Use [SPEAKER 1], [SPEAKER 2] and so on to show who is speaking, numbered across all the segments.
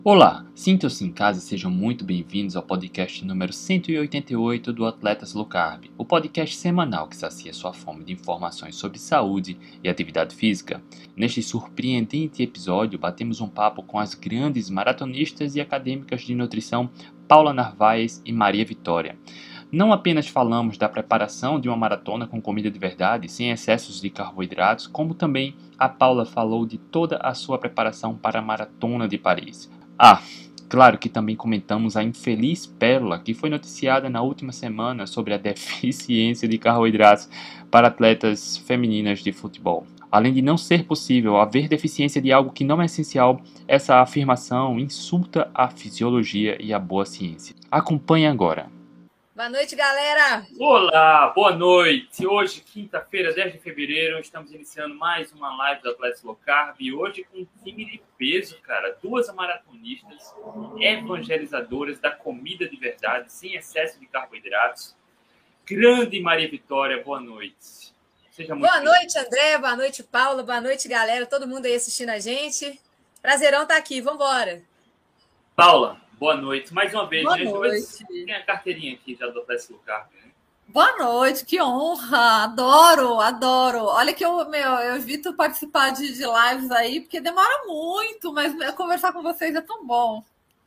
[SPEAKER 1] Olá, sintam-se em casa e sejam muito bem-vindos ao podcast número 188 do Atletas Low Carb, o podcast semanal que sacia sua fome de informações sobre saúde e atividade física. Neste surpreendente episódio, batemos um papo com as grandes maratonistas e acadêmicas de nutrição Paula Narvaez e Maria Vitória. Não apenas falamos da preparação de uma maratona com comida de verdade, sem excessos de carboidratos, como também a Paula falou de toda a sua preparação para a Maratona de Paris. Claro que também comentamos a infeliz pérola que foi noticiada na última semana sobre a deficiência de carboidratos para atletas femininas de futebol. Além de não ser possível haver deficiência de algo que não é essencial, essa afirmação insulta a fisiologia e a boa ciência. Acompanhe agora.
[SPEAKER 2] Boa noite, galera!
[SPEAKER 1] Olá, boa noite! Hoje, quinta-feira, 10 de fevereiro, estamos iniciando mais uma live do Atletas Low Carb e hoje com um time de peso, cara. Duas maratonistas evangelizadoras da comida de verdade, sem excesso de carboidratos. Grande Maria Vitória, boa noite.
[SPEAKER 2] Seja muito boa noite, André, boa noite, Paula, boa noite, galera. Todo mundo aí assistindo a gente. Prazerão estar aqui, vamos embora.
[SPEAKER 1] Paula, boa noite. Mais uma vez,
[SPEAKER 2] boa noite.
[SPEAKER 1] Tem a carteirinha aqui já do Atletas Low Carb, né?
[SPEAKER 3] Boa noite, que honra! Adoro, adoro. Olha que eu evito participar de lives aí, porque demora muito, mas conversar com vocês é tão bom.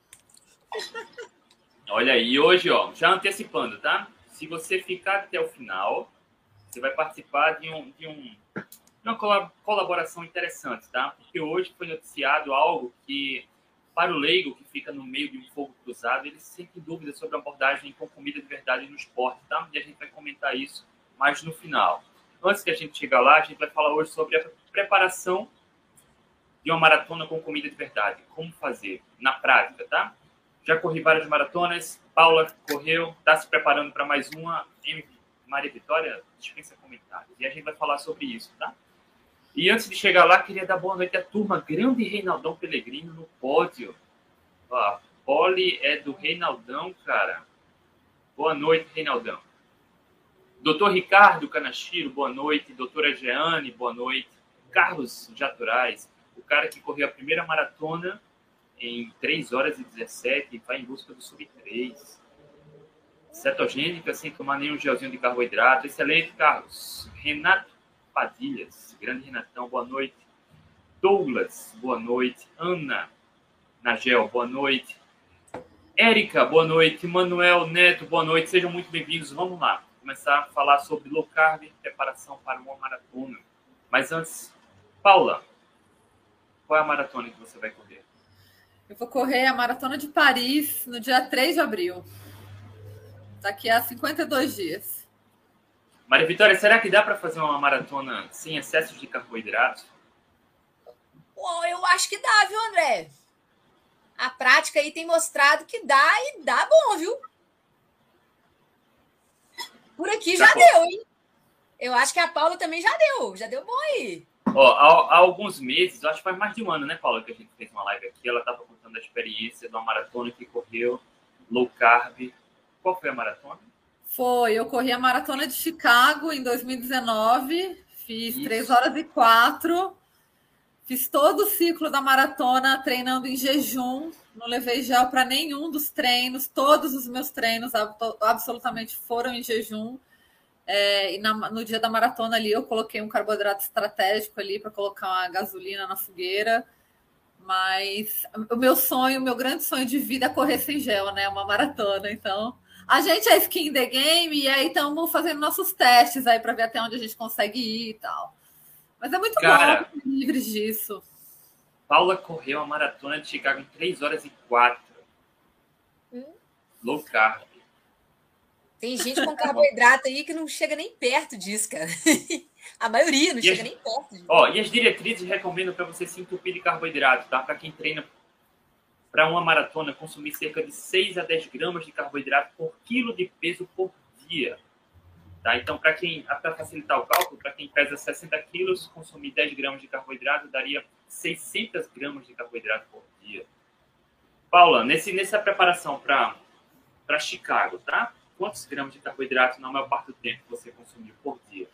[SPEAKER 1] Olha aí, hoje, já antecipando, tá? Se você ficar até o final, você vai participar de uma colaboração interessante, tá? Porque hoje foi noticiado algo que, para o leigo que fica no meio de um fogo cruzado, ele sente dúvidas sobre a abordagem com comida de verdade no esporte, tá? E a gente vai comentar isso mais no final. Antes que a gente chegar lá, a gente vai falar hoje sobre a preparação de uma maratona com comida de verdade. Como fazer na prática, tá? Já corri várias maratonas, Paula correu, está se preparando para mais uma. Maria Vitória dispensa comentários. E a gente vai falar sobre isso, tá? E antes de chegar lá, queria dar boa noite à turma. Grande Reinaldão Pellegrino no pódio. A pole é do Reinaldão, cara. Boa noite, Reinaldão. Doutor Ricardo Canachiro, boa noite. Doutora Jeane, boa noite. Carlos Jaturais, o cara que correu a primeira maratona em 3 horas e 17 e vai em busca do sub-3. Cetogênica, sem tomar nenhum gelzinho de carboidrato. Excelente, Carlos. Renato Padilhas, grande Renatão, boa noite. Douglas, boa noite. Ana Nagel, boa noite. Érica, boa noite. Manuel Neto, boa noite. Sejam muito bem-vindos. Vamos lá, começar a falar sobre low carb, preparação para uma maratona. Mas antes, Paula, qual é a maratona que você vai correr?
[SPEAKER 3] Eu vou correr a Maratona de Paris no dia 3 de abril. Daqui a 52 dias.
[SPEAKER 1] Maria Vitória, será que dá para fazer uma maratona sem excesso de carboidratos?
[SPEAKER 2] Eu acho que dá, viu, André? A prática aí tem mostrado que dá e dá bom, viu? Por aqui já deu, hein? Eu acho que a Paula também já deu bom aí.
[SPEAKER 1] Há alguns meses, acho que faz mais de um ano, né, Paula, que a gente fez uma live aqui, ela estava contando a experiência de uma maratona que correu low carb. Qual foi a maratona?
[SPEAKER 3] Eu corri a Maratona de Chicago em 2019, fiz 3 horas e 4, fiz todo o ciclo da maratona treinando em jejum, não levei gel para nenhum dos treinos, todos os meus treinos absolutamente foram em jejum. E no dia da maratona ali eu coloquei um carboidrato estratégico ali para colocar uma gasolina na fogueira, mas o meu grande sonho de vida é correr sem gel, né? Uma maratona, então a gente é skin in the game e aí estamos fazendo nossos testes aí para ver até onde a gente consegue ir e tal. Mas é muito bom livres disso.
[SPEAKER 1] Paula correu a maratona de Chicago em 3 horas e 4. Low carb.
[SPEAKER 2] Tem gente com carboidrato aí que não chega nem perto disso, cara. A maioria não chega nem perto disso.
[SPEAKER 1] E as diretrizes recomendam para você se entupir de carboidrato, tá? Para quem treina para uma maratona, consumir cerca de 6 a 10 gramas de carboidrato por quilo de peso por dia. Tá? Então, para facilitar o cálculo, para quem pesa 60 quilos, consumir 10 gramas de carboidrato daria 600 gramas de carboidrato por dia. Paula, nessa preparação para Chicago, tá? Quantos gramas de carboidrato na maior parte do tempo você consumiu por dia?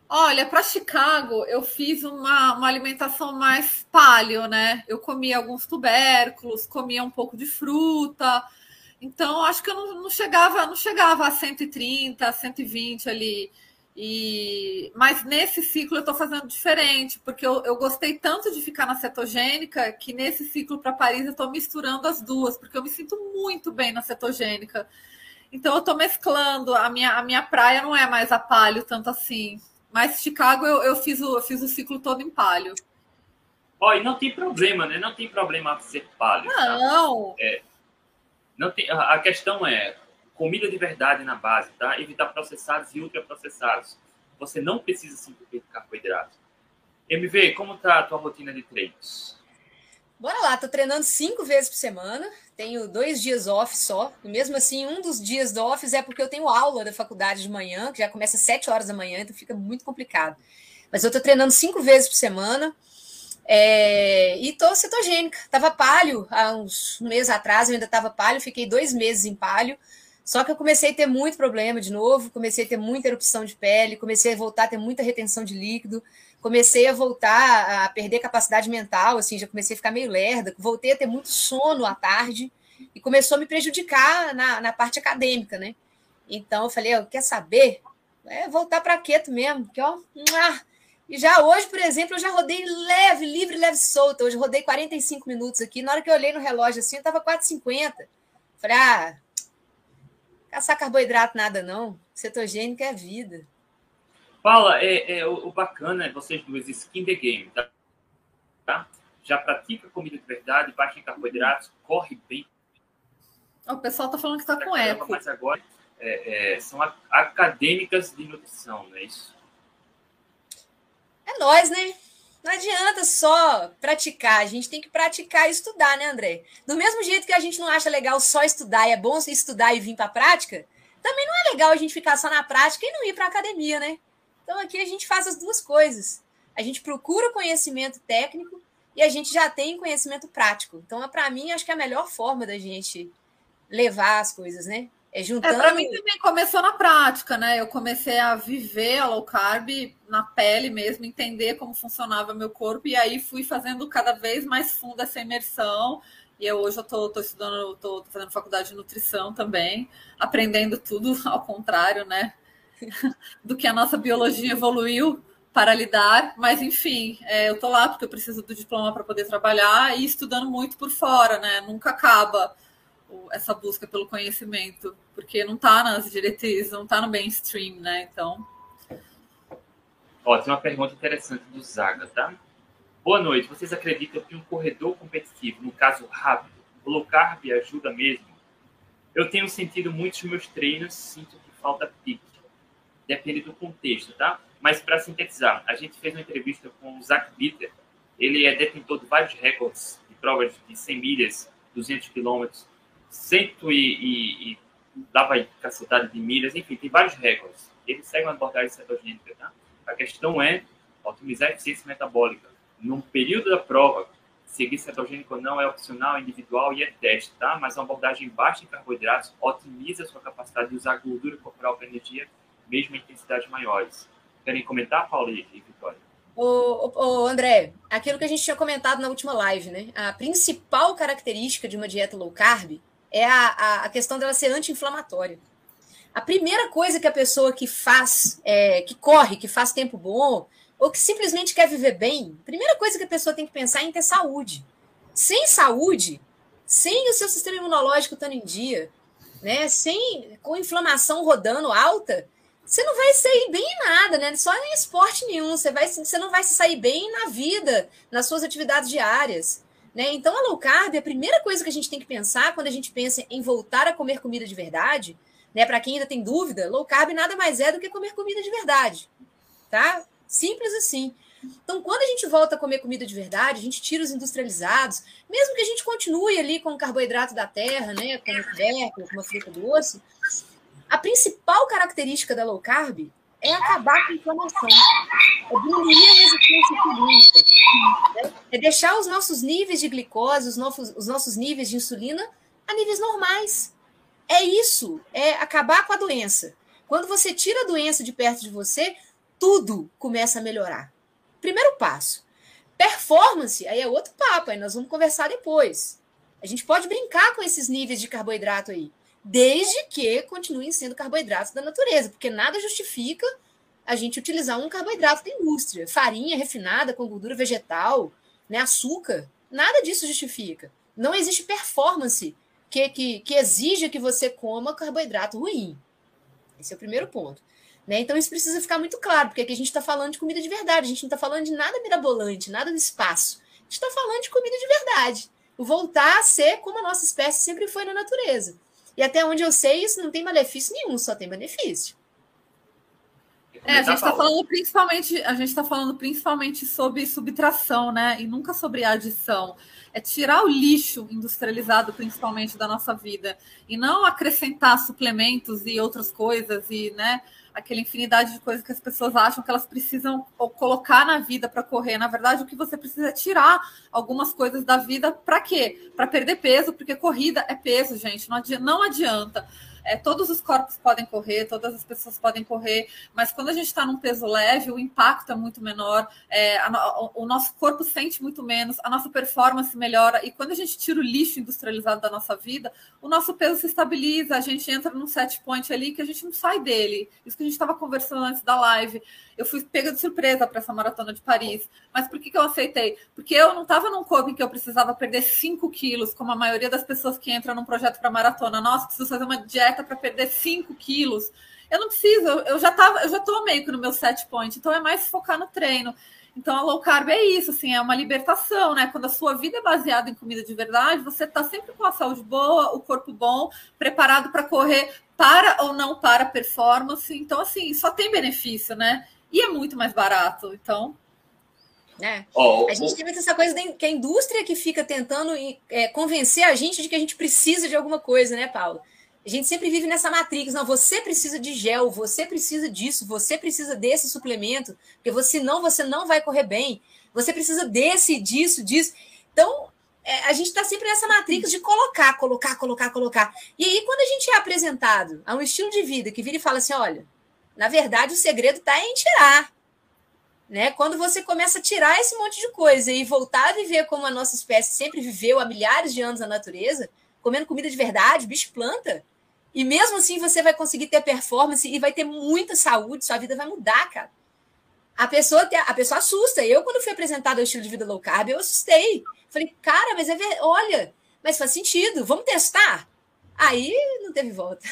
[SPEAKER 3] Olha, para Chicago, eu fiz uma alimentação mais paleo, né? Eu comia alguns tubérculos, comia um pouco de fruta. Então, acho que eu não chegava a 130, 120 ali. Mas nesse ciclo eu estou fazendo diferente, porque eu gostei tanto de ficar na cetogênica que nesse ciclo para Paris eu estou misturando as duas, porque eu me sinto muito bem na cetogênica. Então, eu estou mesclando. A minha praia não é mais a paleo tanto assim. Mas Chicago eu fiz o ciclo todo em paleo.
[SPEAKER 1] Ó, e não tem problema, né? Não tem problema ser paleo.
[SPEAKER 3] Não.
[SPEAKER 1] Tá? Não tem, a questão é comida de verdade na base, tá? Evitar processados e ultraprocessados. Você não precisa se entupir de carboidrato. MV, como tá a tua rotina de treinos?
[SPEAKER 2] Bora lá, tô treinando 5 vezes por semana, tenho 2 dias off só, e mesmo assim, um dos dias do off é porque eu tenho aula da faculdade de manhã, que já começa às 7 horas da manhã, então fica muito complicado. Mas eu tô treinando 5 vezes por semana, e tô cetogênica. Tava paleo há um mês atrás, eu ainda tava paleo, fiquei 2 meses em paleo, só que eu comecei a ter muito problema de novo, comecei a ter muita erupção de pele, comecei a voltar a ter muita retenção de líquido, comecei a voltar a perder capacidade mental, assim, já comecei a ficar meio lerda, voltei a ter muito sono à tarde e começou a me prejudicar na parte acadêmica, né? Então eu falei, quer saber? Voltar para quieto mesmo, que ó, e já hoje, por exemplo, eu já rodei livre, leve, solta. Hoje rodei 45 minutos aqui. Na hora que eu olhei no relógio assim, eu tava 4h50. Falei, caçar carboidrato nada não. Cetogênica é a vida.
[SPEAKER 1] Paula, o bacana é vocês duas skin the game, tá? Já pratica comida de verdade, baixa em carboidratos, corre bem.
[SPEAKER 3] O pessoal tá falando que tá com eco.
[SPEAKER 1] Mas agora são acadêmicas de nutrição, não é isso?
[SPEAKER 2] É nóis, né? Não adianta só praticar, a gente tem que praticar e estudar, né, André? Do mesmo jeito que a gente não acha legal só estudar, e é bom estudar e vir para a prática, também não é legal a gente ficar só na prática e não ir para a academia, né? Então aqui a gente faz as duas coisas. A gente procura conhecimento técnico e a gente já tem conhecimento prático. Então, para mim, acho que é a melhor forma da gente levar as coisas, né? Juntando...
[SPEAKER 3] Para mim também começou na prática, né? Eu comecei a viver a low carb na pele mesmo, entender como funcionava meu corpo, e aí fui fazendo cada vez mais fundo essa imersão. E hoje eu tô estudando, tô fazendo faculdade de nutrição também, aprendendo tudo ao contrário, né? Do que a nossa biologia evoluiu para lidar, mas enfim, eu tô lá porque eu preciso do diploma para poder trabalhar e estudando muito por fora, né? Nunca acaba essa busca pelo conhecimento, porque não está nas diretrizes, não está no mainstream, né? Então.
[SPEAKER 1] Ó, tem uma pergunta interessante do Zaga, tá? Boa noite. Vocês acreditam que um corredor competitivo, no caso rápido, o low carb ajuda mesmo? Eu tenho sentido muitos meus treinos, sinto que falta pique. Depende do contexto, tá? Mas para sintetizar, a gente fez uma entrevista com o Zach Bitter. Ele é detentor de vários recordes de provas de 100 milhas, 200 quilômetros, 100 e dava cacetada de milhas, enfim, tem vários recordes. Ele segue uma abordagem cetogênica, tá? A questão é otimizar a eficiência metabólica. No período da prova, seguir cetogênico ou não é opcional, individual e é teste, tá? Mas uma abordagem baixa em carboidratos otimiza a sua capacidade de usar gordura corporal para energia, mesmo em intensidades maiores. Querem comentar, Paula e Vitória?
[SPEAKER 2] André, aquilo que a gente tinha comentado na última live, né? A principal característica de uma dieta low carb é a questão dela ser anti-inflamatória. A primeira coisa que a pessoa que faz, que corre, que faz tempo bom, ou que simplesmente quer viver bem, a primeira coisa que a pessoa tem que pensar é em ter saúde. Sem saúde, sem o seu sistema imunológico estando em dia, né? Com inflamação rodando alta, você não vai sair bem em nada, né? Só em esporte nenhum. Você não vai se sair bem na vida, nas suas atividades diárias, né? Então, a low carb, a primeira coisa que a gente tem que pensar quando a gente pensa em voltar a comer comida de verdade, né? Para quem ainda tem dúvida, low carb nada mais é do que comer comida de verdade, tá? Simples assim. Então, quando a gente volta a comer comida de verdade, a gente tira os industrializados, mesmo que a gente continue ali com o carboidrato da terra, né? Com o tubérculo, com uma fruta doce. A principal característica da low carb é acabar com a inflamação, é diminuir a resistência insulínica, né? É deixar os nossos níveis de glicose, os nossos níveis de insulina a níveis normais. É isso, é acabar com a doença. Quando você tira a doença de perto de você, tudo começa a melhorar. Primeiro passo. Performance, aí é outro papo, aí nós vamos conversar depois. A gente pode brincar com esses níveis de carboidrato aí, desde que continuem sendo carboidratos da natureza, porque nada justifica a gente utilizar um carboidrato da indústria. Farinha refinada com gordura vegetal, né, açúcar, nada disso justifica. Não existe performance que exija que você coma carboidrato ruim. Esse é o primeiro ponto. Né? Então isso precisa ficar muito claro, porque aqui a gente está falando de comida de verdade, a gente não está falando de nada mirabolante, nada do espaço. A gente está falando de comida de verdade. O voltar a ser como a nossa espécie sempre foi na natureza. E até onde eu sei, isso não tem malefício nenhum, só tem benefício.
[SPEAKER 3] A gente está falando principalmente sobre subtração, né? E nunca sobre adição. É tirar o lixo industrializado, principalmente, da nossa vida. E não acrescentar suplementos e outras coisas, e, né, aquela infinidade de coisas que as pessoas acham que elas precisam colocar na vida para correr. Na verdade, o que você precisa é tirar algumas coisas da vida. Para quê? Para perder peso, porque corrida é peso, gente. Não adianta. Todos os corpos podem correr, todas as pessoas podem correr, mas quando a gente está num peso leve, o impacto é muito menor, o nosso corpo sente muito menos, a nossa performance melhora, e quando a gente tira o lixo industrializado da nossa vida, o nosso peso se estabiliza, a gente entra num set point ali que a gente não sai dele. Isso que a gente estava conversando antes da live. Eu fui pega de surpresa para essa maratona de Paris. Mas por que eu aceitei? Porque eu não estava num corpo em que eu precisava perder 5 quilos, como a maioria das pessoas que entram num projeto para maratona. Nossa, preciso fazer uma dieta para perder 5 quilos. Eu não preciso, eu já estou meio que no meu set point, então é mais focar no treino. Então a low carb é isso, assim, é uma libertação, né? Quando a sua vida é baseada em comida de verdade, você está sempre com a saúde boa, o corpo bom, preparado para correr para ou não para performance. Então, assim, só tem benefício, né? E é muito mais barato, então...
[SPEAKER 2] A gente tem essa coisa que a indústria que fica tentando convencer a gente de que a gente precisa de alguma coisa, né, Paulo? A gente sempre vive nessa matrix, não, você precisa de gel, você precisa disso, você precisa desse suplemento, porque senão você não vai correr bem, você precisa disso. Então, a gente está sempre nessa matrix de colocar. E aí, quando a gente é apresentado a um estilo de vida que vira e fala assim, olha, na verdade, o segredo está em tirar. Né? Quando você começa a tirar esse monte de coisa e voltar a viver como a nossa espécie sempre viveu há milhares de anos na natureza, comendo comida de verdade, bicho planta, e mesmo assim você vai conseguir ter performance e vai ter muita saúde, sua vida vai mudar, cara. A pessoa assusta. Eu, quando fui apresentado ao estilo de vida low carb, eu assustei. Falei, cara, mas olha, mas faz sentido, vamos testar? Aí não teve volta.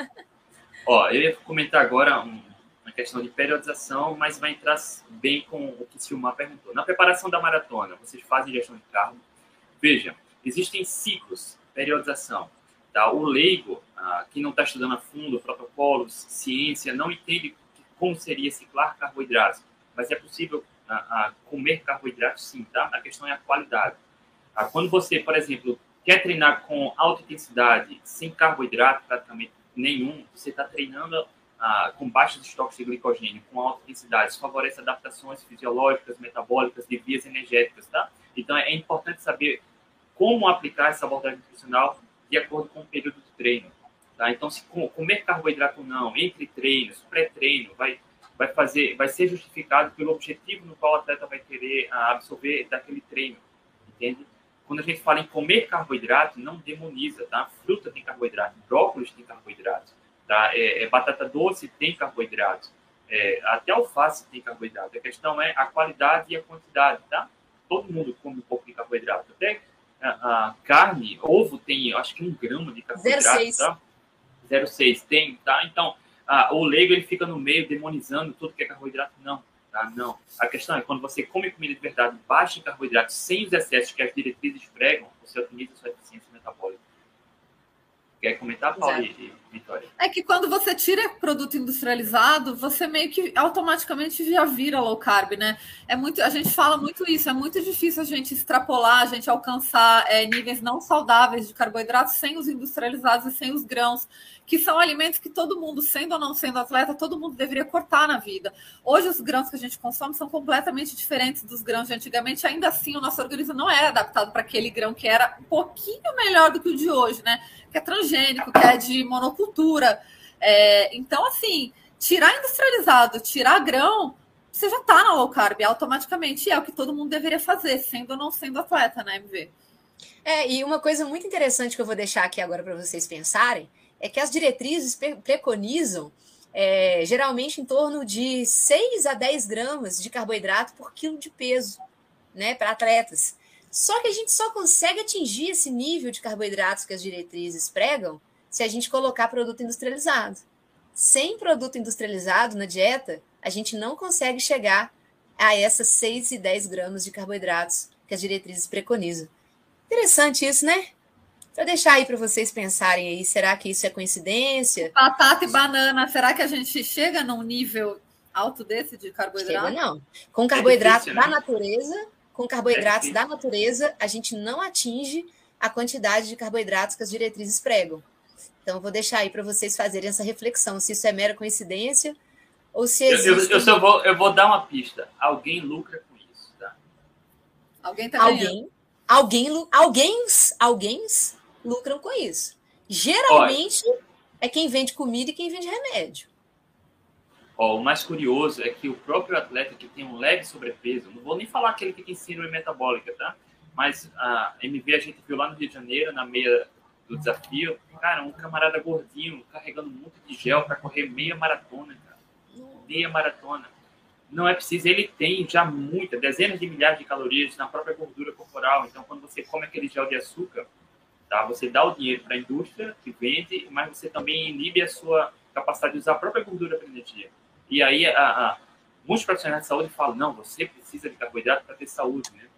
[SPEAKER 1] Eu ia comentar agora uma questão de periodização, mas vai entrar bem com o que o Silmar perguntou. Na preparação da maratona, vocês fazem ingestão de carbo? Veja, existem ciclos, periodização. Tá? O leigo, que não está estudando a fundo protocolos, ciência, não entende como seria ciclar carboidratos, mas é possível comer carboidratos sim, tá? A questão é a qualidade. Quando você, por exemplo, quer treinar com alta intensidade, sem carboidrato praticamente nenhum, você está treinando com baixos estoques de glicogênio, com alta intensidade, isso favorece adaptações fisiológicas, metabólicas, de vias energéticas, tá? Então, é importante saber como aplicar essa abordagem nutricional de acordo com o período de treino, tá? Então, se comer carboidrato ou não, entre treinos, pré-treino, vai ser justificado pelo objetivo no qual o atleta vai querer absorver daquele treino, entende? Quando a gente fala em comer carboidrato, não demoniza, tá? Fruta tem carboidrato, brócolis tem carboidrato, tá? Batata doce tem carboidrato, até alface tem carboidrato. A questão é a qualidade e a quantidade, tá? Todo mundo come um pouco de carboidrato. Até a carne, ovo tem, acho que 1 grama de carboidrato, 0,6. Tá? 0,6 tem, tá? Então, o leigo ele fica no meio demonizando tudo que é carboidrato. Não, tá? Não. A questão é quando você come comida de verdade baixa em carboidratos, sem os excessos que as diretrizes pregam, você otimiza a sua eficiência metabólica. Quer comentar, Paulo e Vitória?
[SPEAKER 3] É que quando você tira produto industrializado, você meio que automaticamente já vira low carb, né? A gente fala muito isso, é muito difícil a gente extrapolar, a gente alcançar níveis não saudáveis de carboidratos sem os industrializados e sem os grãos, que são alimentos que todo mundo, sendo ou não sendo atleta, todo mundo deveria cortar na vida. Hoje, os grãos que a gente consome são completamente diferentes dos grãos de antigamente. Ainda assim, o nosso organismo não é adaptado para aquele grão que era um pouquinho melhor do que o de hoje, né? Que é transgênico, que é de monocultura. Então, assim, tirar industrializado, tirar grão, você já está na low carb automaticamente. E é o que todo mundo deveria fazer, sendo ou não sendo atleta, né, MV?
[SPEAKER 2] E uma coisa muito interessante que eu vou deixar aqui agora para vocês pensarem é que as diretrizes preconizam geralmente em torno de 6 a 10 gramas de carboidrato por quilo de peso, né, para atletas. Só que a gente só consegue atingir esse nível de carboidratos que as diretrizes pregam se a gente colocar produto industrializado. Sem produto industrializado na dieta, a gente não consegue chegar a essas 6 e 10 gramas de carboidratos que as diretrizes preconizam. Interessante isso, né? Para deixar aí para vocês pensarem aí, será que isso é coincidência?
[SPEAKER 3] Batata e banana, será que a gente chega num nível alto desse de carboidrato?
[SPEAKER 2] Chega não. Com carboidratos da natureza, com carboidratos da natureza, a gente não atinge a quantidade de carboidratos que as diretrizes pregam. Então, eu vou deixar aí para vocês fazerem essa reflexão, se isso é mera coincidência ou se existe...
[SPEAKER 1] Eu vou dar uma pista. Alguém lucra com isso, tá?
[SPEAKER 3] Alguém tá ganhando.
[SPEAKER 2] Alguém lucram com isso. Geralmente, é quem vende comida e quem vende remédio.
[SPEAKER 1] O mais curioso é que o próprio atleta que tem um leve sobrepeso, não vou nem falar aquele que tem síndrome metabólica, tá? Mas a MV a gente viu lá no Rio de Janeiro, na meia do desafio, cara, um camarada gordinho carregando muito de gel para correr meia maratona, cara. Meia maratona. Não é preciso, ele tem já dezenas de milhares de calorias na própria gordura corporal. Então, quando você come aquele gel de açúcar, tá? Você dá o dinheiro para a indústria que vende, mas você também inibe a sua capacidade de usar a própria gordura para energia. E aí, muitos profissionais de saúde falam, não, você precisa de carboidrato para ter saúde, né?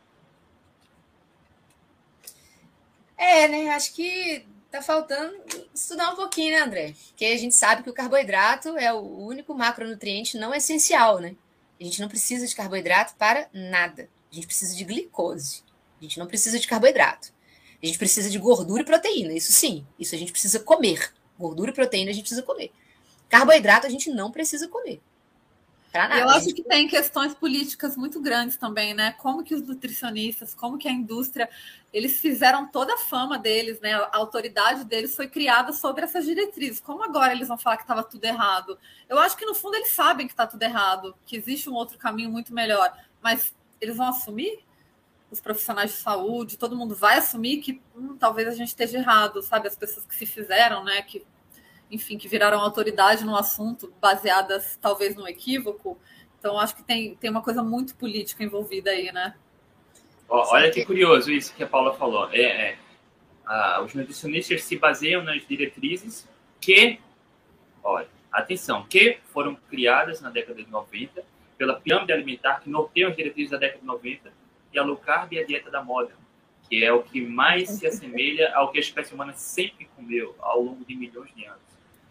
[SPEAKER 2] Né? Acho que tá faltando estudar um pouquinho, né, André? Porque a gente sabe que o carboidrato é o único macronutriente não essencial, né? A gente não precisa de carboidrato para nada. A gente precisa de glicose. A gente não precisa de carboidrato. A gente precisa de gordura e proteína. Isso sim. Isso a gente precisa comer. Gordura e proteína a gente precisa comer. Carboidrato a gente não precisa comer. Pra nada.
[SPEAKER 3] Eu acho que tem questões políticas muito grandes também, né? Como que os nutricionistas, como que a indústria, eles fizeram toda a fama deles, né? A autoridade deles foi criada sobre essas diretrizes. Como agora eles vão falar que estava tudo errado? Eu acho que no fundo eles sabem que está tudo errado, que existe um outro caminho muito melhor, mas eles vão assumir? Os profissionais de saúde, todo mundo vai assumir que talvez a gente esteja errado, sabe? As pessoas que se fizeram, né? Que enfim, que viraram autoridade no assunto, baseadas talvez no equívoco. Então, acho que tem uma coisa muito política envolvida aí, né?
[SPEAKER 1] Olha que curioso isso que a Paula falou. Os nutricionistas se baseiam nas diretrizes que foram criadas na década de 90 pela pirâmide alimentar que norteiam as diretrizes da década de 90 e a low carb é a dieta da moda, que é o que mais se assemelha ao que a espécie humana sempre comeu ao longo de milhões de anos.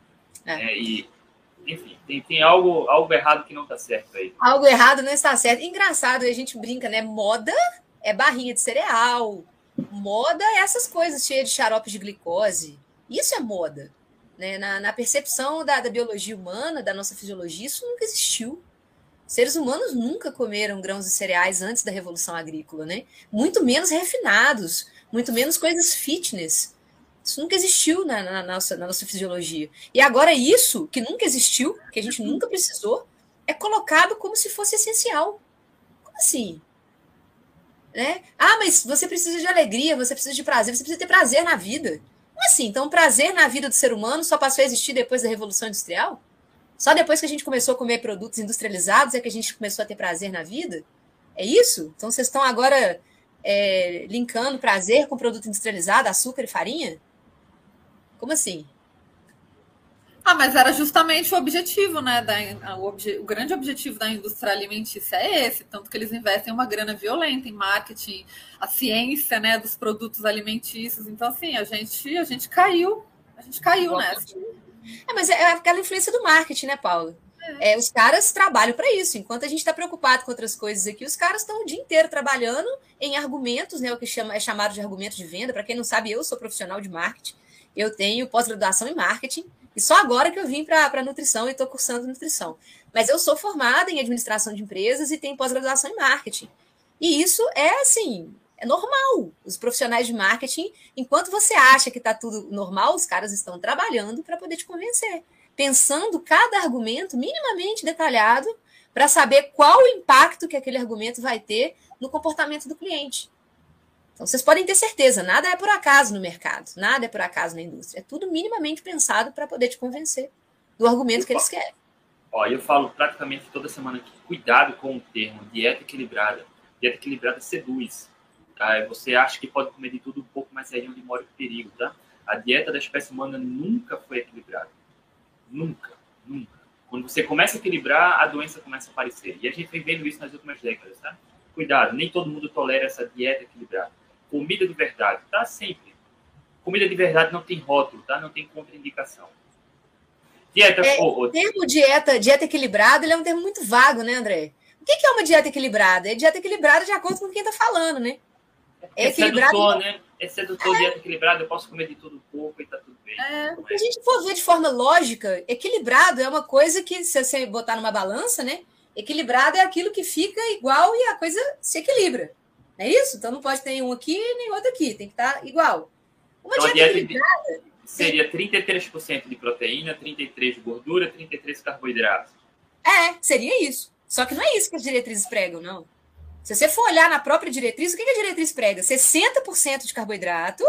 [SPEAKER 1] Enfim, tem algo errado que não está certo aí.
[SPEAKER 2] Algo errado não está certo. Engraçado, a gente brinca, né? Moda é barrinha de cereal. Moda é essas coisas cheias de xarope de glicose. Isso é moda. Né? Na percepção da biologia humana, da nossa fisiologia, isso nunca existiu. Seres humanos nunca comeram grãos e cereais antes da Revolução Agrícola, né? Muito menos refinados, muito menos coisas fitness. Isso nunca existiu na nossa fisiologia. E agora isso, que nunca existiu, que a gente nunca precisou, é colocado como se fosse essencial. Como assim? Né? Mas você precisa de alegria, você precisa de prazer, você precisa ter prazer na vida. Como assim? Então, o prazer na vida do ser humano só passou a existir depois da Revolução Industrial? Só depois que a gente começou a comer produtos industrializados é que a gente começou a ter prazer na vida? É isso? Então, vocês estão agora linkando prazer com produto industrializado, açúcar e farinha? Como assim?
[SPEAKER 3] Mas era justamente o objetivo, né? O grande objetivo da indústria alimentícia é esse, tanto que eles investem uma grana violenta em marketing, a ciência, né, dos produtos alimentícios. Então, assim, a gente caiu nessa.
[SPEAKER 2] Mas é aquela influência do marketing, né, Paula? Os caras trabalham para isso. Enquanto a gente está preocupado com outras coisas aqui, os caras estão o dia inteiro trabalhando em argumentos, né, o que é chamado de argumento de venda. Para quem não sabe, eu sou profissional de marketing. Eu tenho pós-graduação em marketing. E só agora que eu vim para nutrição e estou cursando nutrição. Mas eu sou formada em administração de empresas e tenho pós-graduação em marketing. E isso é normal. Os profissionais de marketing, enquanto você acha que está tudo normal, os caras estão trabalhando para poder te convencer. pensando cada argumento minimamente detalhado para saber qual o impacto que aquele argumento vai ter no comportamento do cliente. Então, vocês podem ter certeza, nada é por acaso no mercado, nada é por acaso na indústria. É tudo minimamente pensado para poder te convencer do argumento que eles querem.
[SPEAKER 1] Ó, eu falo praticamente toda semana aqui, cuidado com o termo dieta equilibrada. Dieta equilibrada seduz. Tá? Você acha que pode comer de tudo um pouco, mas aí é onde mora o perigo, tá? A dieta da espécie humana nunca foi equilibrada. Nunca, nunca. Quando você começa a equilibrar, a doença começa a aparecer. E a gente vem vendo isso nas últimas décadas, tá? Cuidado, nem todo mundo tolera essa dieta equilibrada. Comida de verdade, tá? Sempre. Comida de verdade não tem rótulo, tá? Não tem contraindicação. Dieta...
[SPEAKER 2] O termo dieta equilibrada, ele é um termo muito vago, né, André? O que é uma dieta equilibrada? É dieta equilibrada de acordo com quem está falando, né?
[SPEAKER 1] É sedutor, né? É sedutor, dieta equilibrada, eu posso comer de tudo um pouco e tá tudo bem.
[SPEAKER 2] Se a gente for ver de forma lógica, equilibrado é uma coisa que, se você botar numa balança, né? Equilibrado é aquilo que fica igual e a coisa se equilibra. Não é isso? Então não pode ter um aqui nem outro aqui, tem que estar igual. Uma
[SPEAKER 1] então,
[SPEAKER 2] dieta equilibrada
[SPEAKER 1] seria 33% de proteína, 33% de gordura, 33% de carboidrato.
[SPEAKER 2] Seria isso. Só que não é isso que as diretrizes pregam, não. Se você for olhar na própria diretriz, o que a diretriz prega? 60% de carboidrato,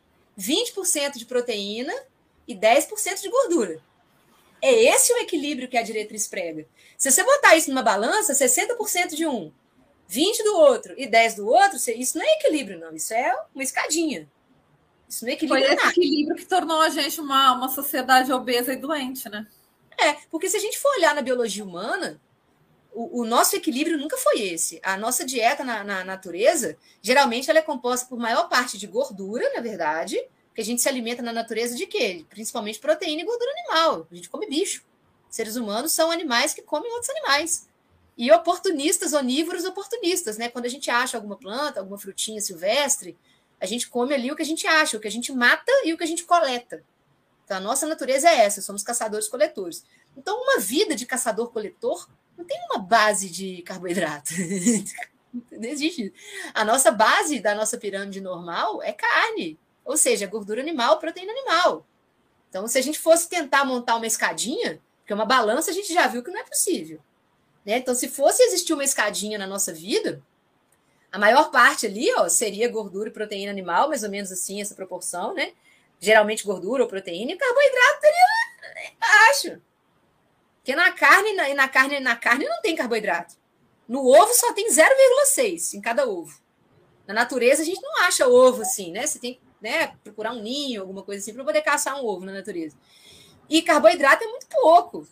[SPEAKER 2] 20% de proteína e 10% de gordura. É esse o equilíbrio que a diretriz prega. Se você botar isso numa balança, 60% de um, 20% do outro e 10% do outro, isso não é equilíbrio, não. Isso é uma escadinha. Isso não é equilíbrio.
[SPEAKER 3] Foi esse equilíbrio que tornou a gente uma sociedade obesa e doente, né?
[SPEAKER 2] Porque se a gente for olhar na biologia humana, o nosso equilíbrio nunca foi esse. A nossa dieta na natureza, geralmente ela é composta por maior parte de gordura, na verdade, porque a gente se alimenta na natureza de quê? Principalmente proteína e gordura animal. A gente come bicho. Seres humanos são animais que comem outros animais. E oportunistas, onívoros oportunistas, né? Quando a gente acha alguma planta, alguma frutinha silvestre, a gente come ali o que a gente acha, o que a gente mata e o que a gente coleta. Então, a nossa natureza é essa, somos caçadores-coletores. Então, uma vida de caçador-coletor não tem uma base de carboidrato. Não existe. A nossa base da nossa pirâmide normal é carne, ou seja, gordura animal, proteína animal. Então, se a gente fosse tentar montar uma escadinha, porque uma balança a gente já viu que não é possível. Né? Então, se fosse existir uma escadinha na nossa vida, a maior parte ali seria gordura e proteína animal, mais ou menos assim, essa proporção, né? Geralmente gordura ou proteína, e carboidrato teria embaixo. Porque na carne não tem carboidrato. No ovo só tem 0,6 em cada ovo. Na natureza a gente não acha ovo assim, né? Você tem que procurar um ninho, alguma coisa assim, para poder caçar um ovo na natureza. E carboidrato é muito pouco.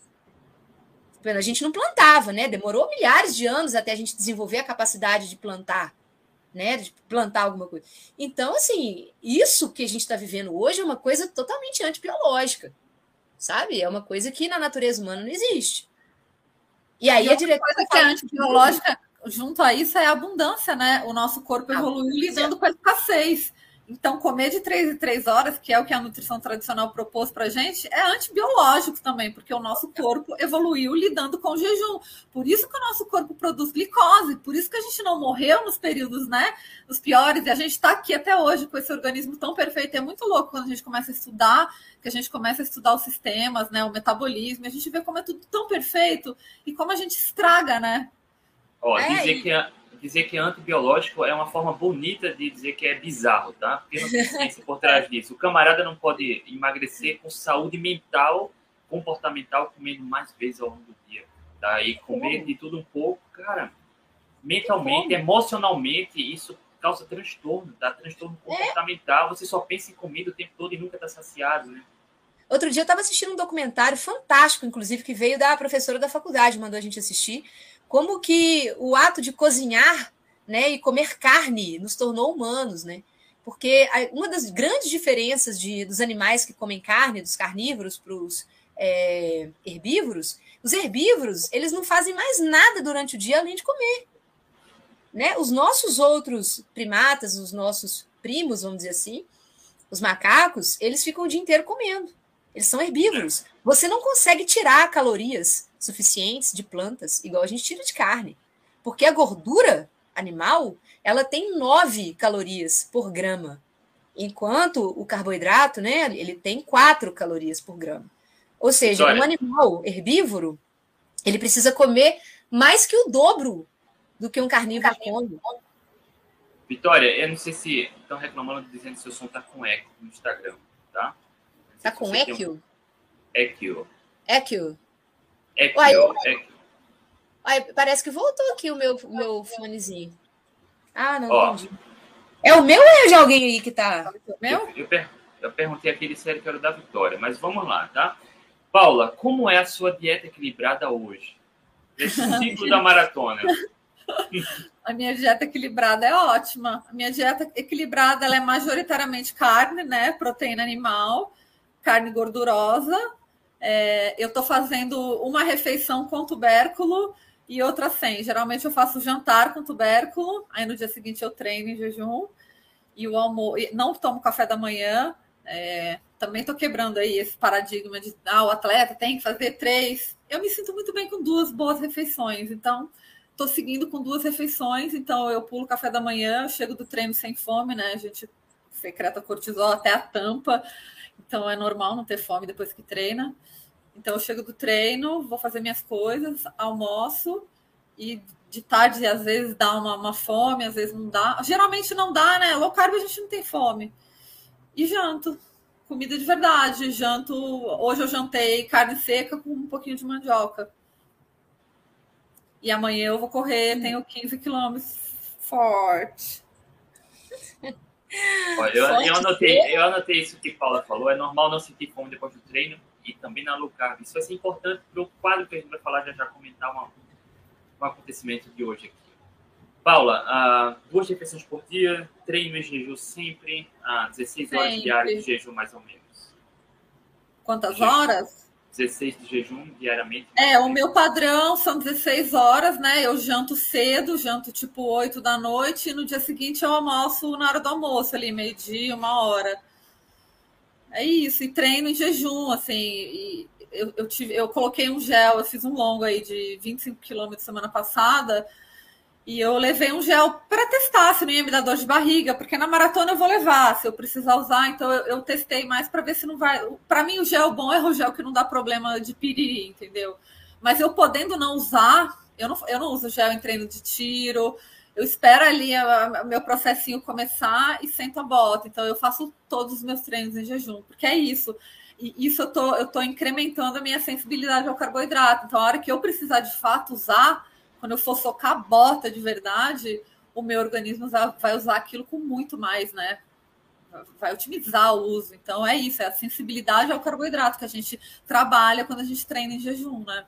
[SPEAKER 2] A gente não plantava, né? Demorou milhares de anos até a gente desenvolver a capacidade de plantar, né? De plantar alguma coisa. Então, assim, isso que a gente está vivendo hoje é uma coisa totalmente antibiológica, sabe? É uma coisa que na natureza humana não existe. E aí a diretora
[SPEAKER 3] coisa que é antibiológica, junto a isso, é a abundância, né? O nosso corpo evoluiu lidando com a escassez. Então, comer de 3 em 3 horas, que é o que a nutrição tradicional propôs para a gente, é antibiológico também, porque o nosso corpo evoluiu lidando com o jejum. Por isso que o nosso corpo produz glicose, por isso que a gente não morreu nos períodos, né, os piores, e a gente está aqui até hoje com esse organismo tão perfeito. É muito louco quando a gente começa a estudar, que a gente começa a estudar os sistemas, né, o metabolismo, e a gente vê como é tudo tão perfeito e como a gente estraga, né?
[SPEAKER 1] Dizer que é antibiológico é uma forma bonita de dizer que é bizarro, tá? Porque não tem ciência por trás disso. O camarada não pode emagrecer com saúde mental, comportamental, comendo mais vezes ao longo do dia. Tá? E comer de tudo um pouco, cara, mentalmente, emocionalmente, isso causa transtorno, tá? Transtorno comportamental. Você só pensa em comida o tempo todo e nunca está saciado, né?
[SPEAKER 2] Outro dia eu estava assistindo um documentário fantástico, inclusive, que veio da professora da faculdade, mandou a gente assistir, como que o ato de cozinhar, né, e comer carne nos tornou humanos, né? Porque uma das grandes diferenças dos animais que comem carne, dos carnívoros para os herbívoros, os herbívoros, eles não fazem mais nada durante o dia além de comer. Né? Os nossos outros primatas, os nossos primos, vamos dizer assim, os macacos, eles ficam o dia inteiro comendo. Eles são herbívoros. Você não consegue tirar calorias suficientes de plantas, igual a gente tira de carne. Porque a gordura animal, ela tem 9 calorias por grama. Enquanto o carboidrato, né, ele tem 4 calorias por grama. Ou seja,
[SPEAKER 1] Vitória,
[SPEAKER 2] um animal herbívoro, ele precisa comer mais que o dobro do que um carnívoro come.
[SPEAKER 1] Vitória, eu não sei se estão reclamando dizendo que seu som tá com eco no Instagram, tá?
[SPEAKER 2] Tá com eco?
[SPEAKER 1] Eco.
[SPEAKER 2] Eco.
[SPEAKER 1] Eco.
[SPEAKER 2] Uai,
[SPEAKER 1] Eco.
[SPEAKER 2] parece que voltou aqui o meu fonezinho. Ah, não,
[SPEAKER 1] Ó,
[SPEAKER 2] entendi. É o meu ou é de alguém aí que tá?
[SPEAKER 3] Meu?
[SPEAKER 1] Eu perguntei aqui, eles disseram que era da Vitória, mas vamos lá, tá? Paula, como é a sua dieta equilibrada hoje? Esse ciclo da maratona.
[SPEAKER 3] A minha dieta equilibrada é ótima. A minha dieta equilibrada ela é majoritariamente carne, né? Proteína animal, carne gordurosa. Eu estou fazendo uma refeição com tubérculo e outra sem. Geralmente eu faço jantar com tubérculo, aí no dia seguinte eu treino em jejum e o almoço. Não tomo café da manhã. Também estou quebrando aí esse paradigma de o atleta tem que fazer 3. Eu me sinto muito bem com 2 boas refeições, então estou seguindo com 2 refeições, então eu pulo o café da manhã, chego do treino sem fome, né? A gente secreta cortisol até a tampa, então é normal não ter fome depois que treina. Então eu chego do treino, vou fazer minhas coisas, almoço e de tarde às vezes dá uma fome, às vezes não dá. Geralmente não dá, né? Low carb a gente não tem fome. E janto. Comida de verdade. Janto. Hoje eu jantei carne seca com um pouquinho de mandioca. E amanhã eu vou correr, tenho 15 quilômetros forte.
[SPEAKER 1] Olha, eu anotei isso que Paula falou. É normal não sentir fome depois do treino e também na low carb. Isso vai ser importante para o quadro que a gente vai falar, já comentar um acontecimento de hoje aqui. Paula, 2 refeições por dia, treino em jejum sempre, 16 horas diárias de jejum mais ou menos.
[SPEAKER 3] Quantas horas?
[SPEAKER 1] 16 de jejum diariamente.
[SPEAKER 3] O meu padrão são 16 horas, né? Eu janto cedo, janto tipo 8 da noite, e no dia seguinte eu almoço na hora do almoço, ali, meio-dia, 1h. É isso, e treino em jejum, assim. E eu coloquei um gel, eu fiz um longo aí de 25 quilômetros semana passada. E eu levei um gel para testar se não ia me dar dor de barriga, porque na maratona eu vou levar, se eu precisar usar. Então eu testei mais para ver se não vai. Para mim, o gel bom é o gel que não dá problema de piriri, entendeu? Mas eu podendo não usar, eu não uso gel em treino de tiro. Eu espero ali meu processinho começar e sento a bota. Então eu faço todos os meus treinos em jejum, porque é isso. E isso eu tô incrementando a minha sensibilidade ao carboidrato. Então, a hora que eu precisar de fato usar, quando eu for socar a bota de verdade, o meu organismo vai usar aquilo com muito mais, né? Vai otimizar o uso. Então, é isso, é a sensibilidade ao carboidrato que a gente trabalha quando a gente treina em jejum, né?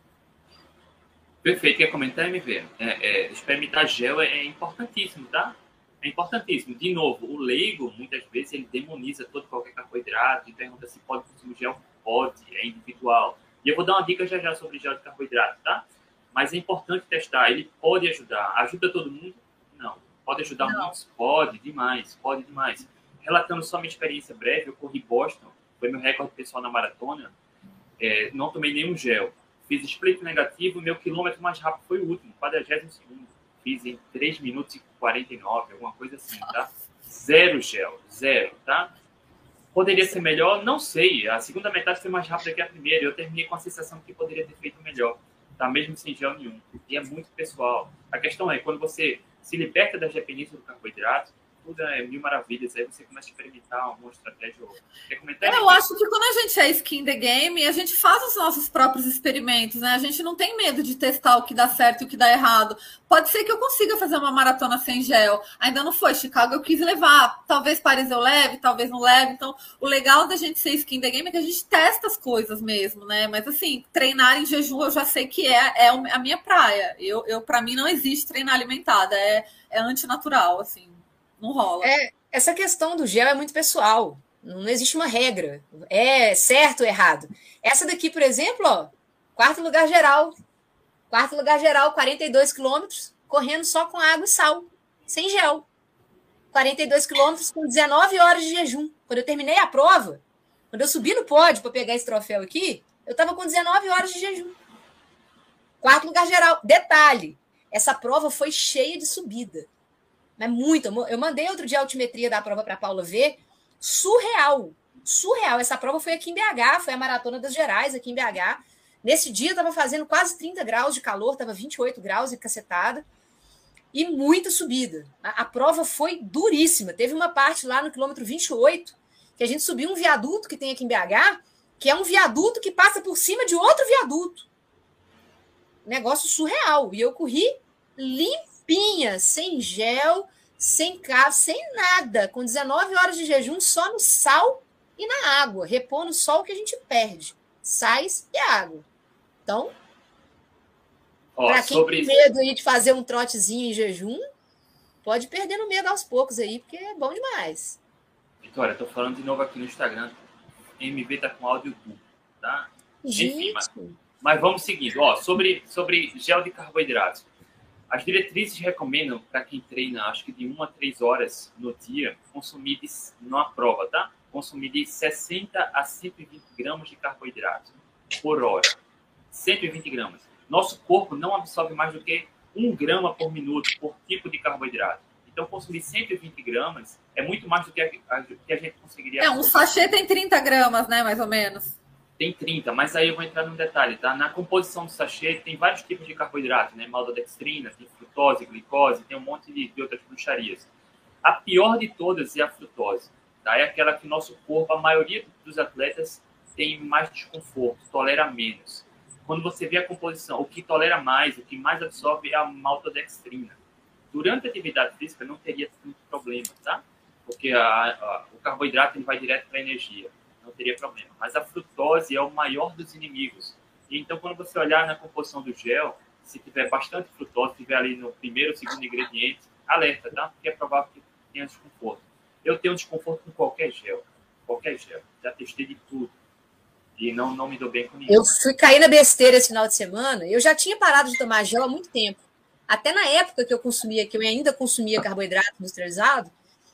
[SPEAKER 1] Perfeito. Quer comentar, MV? Experimentar gel é importantíssimo, tá? É importantíssimo. De novo, o leigo, muitas vezes, ele demoniza todo qualquer carboidrato e pergunta se pode consumir gel. Pode, é individual. E eu vou dar uma dica já sobre gel de carboidrato, tá? Mas é importante testar. Ele pode ajudar. Ajuda todo mundo? Não. Pode ajudar muitos? Pode, demais. Pode demais. Relatando só minha experiência breve, eu corri Boston. Foi meu recorde pessoal na maratona. Não tomei nenhum gel. Fiz split negativo. Meu quilômetro mais rápido foi o último, 42º. Fiz em 3 minutos e 49, alguma coisa assim, tá? 0 gel. 0, tá? Poderia ser melhor? Não sei. A segunda metade foi mais rápida que a primeira. Eu terminei com a sensação que poderia ter feito melhor. Tá? Mesmo sem gel nenhum. E é muito pessoal. A questão é, quando você se liberta das dependências do carboidrato, tudo é mil maravilhas, aí você começa a experimentar alguma estratégia ou outra. Quer comentar?
[SPEAKER 3] Eu acho que quando a gente é skin the game, a gente faz os nossos próprios experimentos, né? A gente não tem medo de testar o que dá certo e o que dá errado. Pode ser que eu consiga fazer uma maratona sem gel. Ainda não foi. Chicago eu quis levar. Talvez Paris eu leve, talvez não leve. Então, o legal da gente ser skin the game é que a gente testa as coisas mesmo, né? Mas, assim, treinar em jejum eu já sei que é a minha praia. Para mim, não existe treinar alimentada. É antinatural, assim. Não rola.
[SPEAKER 2] Essa questão do gel é muito pessoal. Não existe uma regra. É certo ou errado. Essa daqui, por exemplo, ó, 4º lugar geral. 4º lugar geral, 42 quilômetros, correndo só com água e sal, sem gel. 42 quilômetros com 19 horas de jejum. Quando eu terminei a prova, quando eu subi no pódio para pegar esse troféu aqui, eu estava com 19 horas de jejum. 4º lugar geral. Detalhe, essa prova foi cheia de subida. Mas muito. Eu mandei outro dia a altimetria da prova para a Paula ver. Surreal. surreal. Essa prova foi aqui em BH, foi a Maratona das Gerais aqui em BH. Nesse dia estava fazendo quase 30 graus de calor, estava 28 graus e cacetada, e muita subida. A prova foi duríssima. Teve uma parte lá no quilômetro 28, que a gente subiu um viaduto que tem aqui em BH, que é um viaduto que passa por cima de outro viaduto. Negócio surreal. E eu corri limpinha, sem gel, sem carro, sem nada, com 19 horas de jejum só no sal e na água, repondo o sol que a gente perde, sais e água. Então, para quem tem medo aí de fazer um trotezinho em jejum, pode perder no medo aos poucos aí, porque é bom demais.
[SPEAKER 1] Vitória, estou falando de novo aqui no Instagram, MV tá com áudio duplo, tá?
[SPEAKER 2] Gente.
[SPEAKER 1] Enfim, mas vamos seguindo. Sobre gel de carboidratos. As diretrizes recomendam para quem treina, acho que de 1 a 3 horas no dia, consumir numa prova, tá? Consumir de 60 a 120 gramas de carboidrato por hora. 120 gramas. Nosso corpo não absorve mais do que 1 grama por minuto por tipo de carboidrato. Então, consumir 120 gramas é muito mais do que a gente conseguiria...
[SPEAKER 3] Um sachê tem 30 gramas, né, mais ou menos.
[SPEAKER 1] Tem 30, mas aí eu vou entrar num detalhe, tá? Na composição do sachê tem vários tipos de carboidrato, né? Maltodextrina, tem frutose, glicose, tem um monte de outras bruxarias. A pior de todas é a frutose, tá? É aquela que o nosso corpo, a maioria dos atletas, tem mais desconforto, tolera menos. Quando você vê a composição, o que tolera mais, o que mais absorve é a maltodextrina. Durante a atividade física não teria muito problema, tá? Porque o carboidrato ele vai direto para a energia. Não teria problema. Mas a frutose é o maior dos inimigos. E então, quando você olhar na composição do gel, se tiver bastante frutose, tiver ali no primeiro ou segundo ingrediente, alerta, tá? Porque é provável que tenha desconforto. Eu tenho desconforto com qualquer gel. Qualquer gel. Já testei de tudo. E não me dou bem com nenhum.
[SPEAKER 2] Eu fui cair na besteira esse final de semana. Eu já tinha parado de tomar gel há muito tempo. Até na época que eu ainda consumia carboidrato industrializado,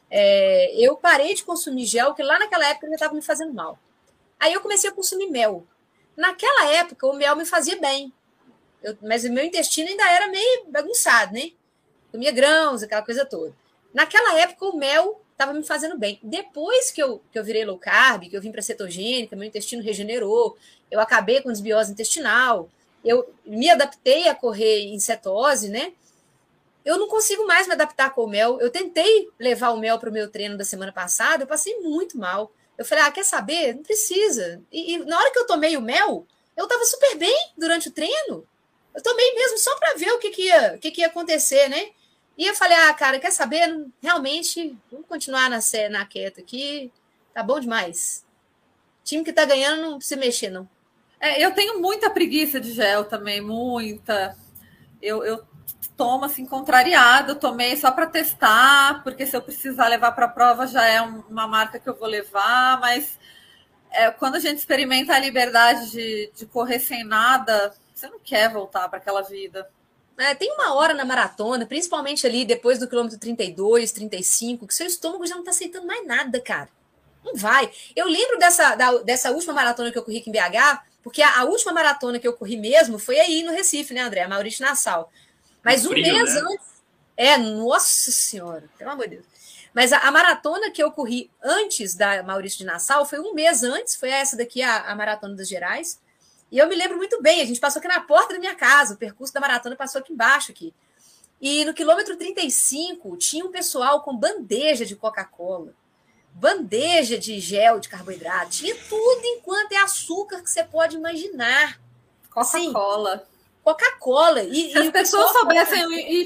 [SPEAKER 2] eu parei de consumir gel, porque lá naquela época já estava me fazendo mal. Aí eu comecei a consumir mel. Naquela época, o mel me fazia bem. Mas o meu intestino ainda era meio bagunçado, né? Comia grãos, aquela coisa toda. Naquela época, o mel estava me fazendo bem. Depois que eu virei low carb, que eu vim para cetogênica, meu intestino regenerou, eu acabei com desbiose intestinal, eu me adaptei a correr em cetose, né? Eu não consigo mais me adaptar com o mel. Eu tentei levar o mel para o meu treino da semana passada, eu passei muito mal. Eu falei, quer saber? Não precisa. E na hora que eu tomei o mel, eu estava super bem durante o treino. Eu tomei mesmo só para ver o que ia acontecer, né? E eu falei, cara, quer saber? Realmente, vamos continuar na quieta aqui. Tá bom demais. O time que tá ganhando não precisa mexer, não.
[SPEAKER 3] Eu tenho muita preguiça de gel também, muita. Eu tomo assim, contrariado. Eu tomei só para testar, porque se eu precisar levar para a prova já é uma marca que eu vou levar. Mas quando a gente experimenta a liberdade de correr sem nada, você não quer voltar para aquela vida.
[SPEAKER 2] Tem uma hora na maratona, principalmente ali depois do quilômetro 32, 35, que seu estômago já não tá aceitando mais nada, cara. Não vai. Eu lembro dessa última maratona que eu corri aqui em BH, porque a última maratona que eu corri mesmo foi aí no Recife, né, André? Maurício Nassau. Mas um mês antes... nossa senhora, pelo amor de Deus. Mas a maratona que eu corri antes da Maurício de Nassau foi um mês antes, foi essa daqui, a Maratona das Gerais. E eu me lembro muito bem, a gente passou aqui na porta da minha casa, o percurso da maratona passou aqui embaixo. Aqui. E no quilômetro 35, tinha um pessoal com bandeja de Coca-Cola, bandeja de gel de carboidrato, tinha tudo enquanto é açúcar que você pode imaginar.
[SPEAKER 3] Coca-Cola.
[SPEAKER 2] Coca-Cola.
[SPEAKER 3] Se as pessoas soubessem,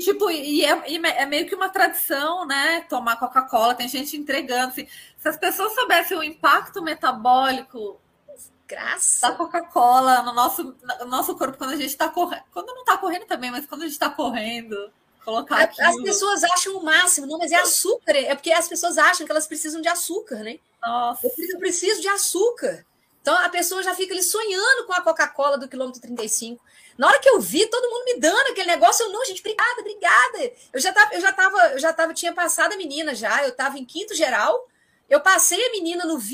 [SPEAKER 3] é meio que uma tradição, né? Tomar Coca-Cola, tem gente entregando. Assim, se as pessoas soubessem o impacto metabólico da Coca-Cola no nosso corpo quando a gente está correndo. Quando não está correndo também, mas quando a gente está correndo, colocar aquilo.
[SPEAKER 2] As pessoas acham o máximo, não, mas é açúcar. É porque as pessoas acham que elas precisam de açúcar, né?
[SPEAKER 3] Nossa.
[SPEAKER 2] Eu preciso de açúcar. Então a pessoa já fica ali sonhando com a Coca-Cola do quilômetro 35. Na hora que eu vi, todo mundo me dando aquele negócio, eu, não, gente, obrigada. Eu tinha passado a menina já, eu estava em quinto geral, eu passei a menina no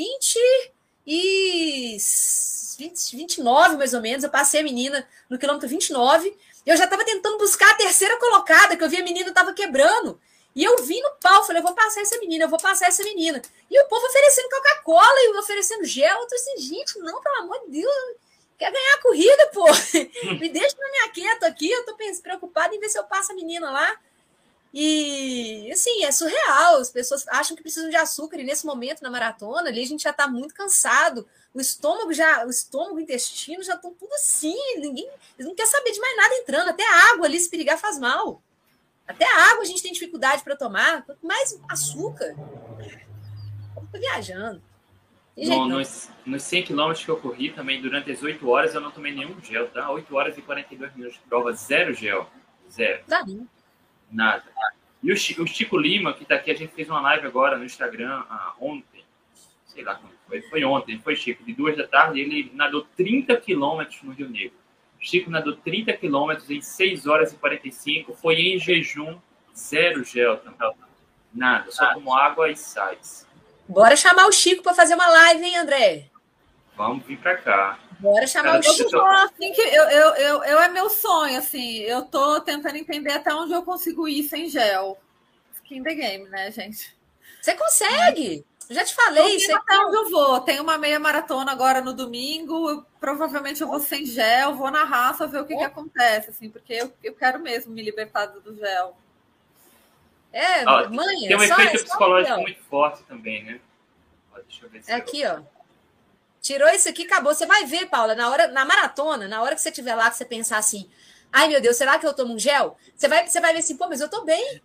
[SPEAKER 2] 29, mais ou menos, eu passei a menina no quilômetro 29, e eu já estava tentando buscar a terceira colocada, que eu vi a menina estava quebrando. E eu vim no pau, falei, eu vou passar essa menina, eu vou passar essa menina. E o povo oferecendo Coca-Cola e oferecendo gel. Eu tô assim, gente, não, pelo amor de Deus, quer ganhar a corrida, pô. Me deixa na minha quieta aqui, eu tô preocupada em ver se eu passo a menina lá. E, assim, é surreal. As pessoas acham que precisam de açúcar e nesse momento, na maratona, ali a gente já tá muito cansado. O estômago, o intestino já estão tudo assim. Eles não quer saber de mais nada entrando. Até a água ali, se perigar, faz mal. Até a água a gente tem dificuldade para tomar. Quanto mais açúcar. Eu tô viajando.
[SPEAKER 1] Nos 100 quilômetros que eu corri também, durante as 8 horas, eu não tomei nenhum gel, tá? 8 horas e 42 minutos de prova, 0 gel. 0.
[SPEAKER 2] Tá bom.
[SPEAKER 1] Nada. E o Chico Lima, que tá aqui, a gente fez uma live agora no Instagram ontem. Sei lá quando foi. Foi ontem, foi Chico, de 2 da tarde. Ele nadou 30 quilômetros no Rio Negro. Chico nadou 30 quilômetros em 6 horas e 45. Foi em jejum, 0 gel também. Nada, só como água e sais.
[SPEAKER 2] Bora chamar o Chico para fazer uma live, hein, André?
[SPEAKER 1] Vamos vir para cá.
[SPEAKER 2] Bora chamar o Chico.
[SPEAKER 3] Assim que eu é meu sonho, assim. Eu tô tentando entender até onde eu consigo ir sem gel. Skin the game, né, gente?
[SPEAKER 2] Você consegue. Eu já te falei.
[SPEAKER 3] Até onde eu vou. Tem uma meia maratona agora no domingo. Provavelmente eu vou sem gel. Vou na raça ver o que acontece, assim. Porque eu quero mesmo me libertar do gel.
[SPEAKER 1] Mãe, tem um efeito psicológico muito forte também, né? Deixa eu ver se
[SPEAKER 2] aqui, ó. Tirou isso aqui, acabou. Você vai ver, Paula, na maratona, na hora que você estiver lá, que você pensar assim, ai, meu Deus, será que eu tomo um gel? Você vai ver assim, pô, mas eu tô bem.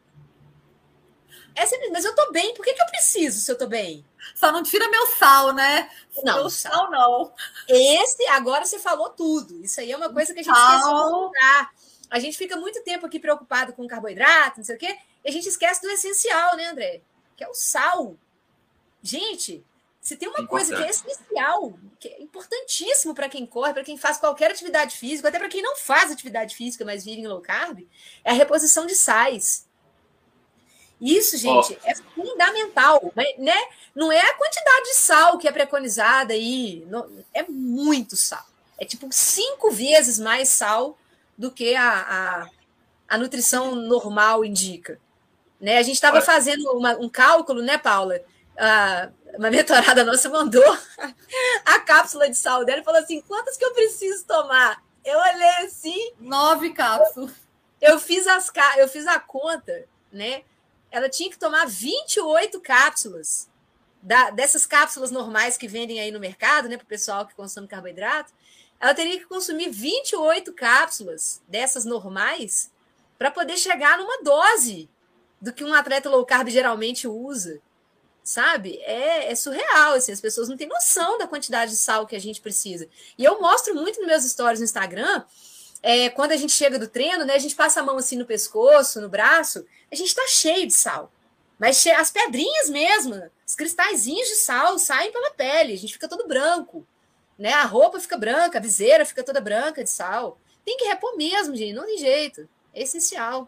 [SPEAKER 2] Mas eu tô bem, por que eu preciso se eu tô bem?
[SPEAKER 3] Só não tira meu sal, né?
[SPEAKER 2] Não,
[SPEAKER 3] meu sal não.
[SPEAKER 2] Agora você falou tudo. Isso aí é uma coisa que a gente esqueceu de contar. A gente fica muito tempo aqui preocupado com carboidrato, não sei o quê, e a gente esquece do essencial, né, André? Que é o sal. Gente, se tem uma coisa que é essencial, que é importantíssimo para quem corre, para quem faz qualquer atividade física, até para quem não faz atividade física, mas vive em low carb, é a reposição de sais. Isso, gente, é fundamental, né? Não é a quantidade de sal que é preconizada aí, é muito sal. É tipo 5 vezes mais sal do que a nutrição normal indica. Né? A gente estava fazendo um cálculo, né, Paula? Uma mentorada nossa mandou a cápsula de sal dela e falou assim, quantas que eu preciso tomar? Eu olhei assim...
[SPEAKER 3] 9 cápsulas.
[SPEAKER 2] Eu fiz a conta, né? Ela tinha que tomar 28 cápsulas, dessas cápsulas normais que vendem aí no mercado, né, para o pessoal que consome carboidrato. Ela teria que consumir 28 cápsulas dessas normais para poder chegar numa dose do que um atleta low carb geralmente usa, sabe? É surreal, assim, as pessoas não têm noção da quantidade de sal que a gente precisa. E eu mostro muito nos meus stories no Instagram, quando a gente chega do treino, né, a gente passa a mão assim no pescoço, no braço, a gente tá cheio de sal. Mas as pedrinhas mesmo, os cristalzinhos de sal saem pela pele, a gente fica todo branco. Né? A roupa fica branca, a viseira fica toda branca de sal. Tem que repor mesmo, gente, não tem jeito. É essencial.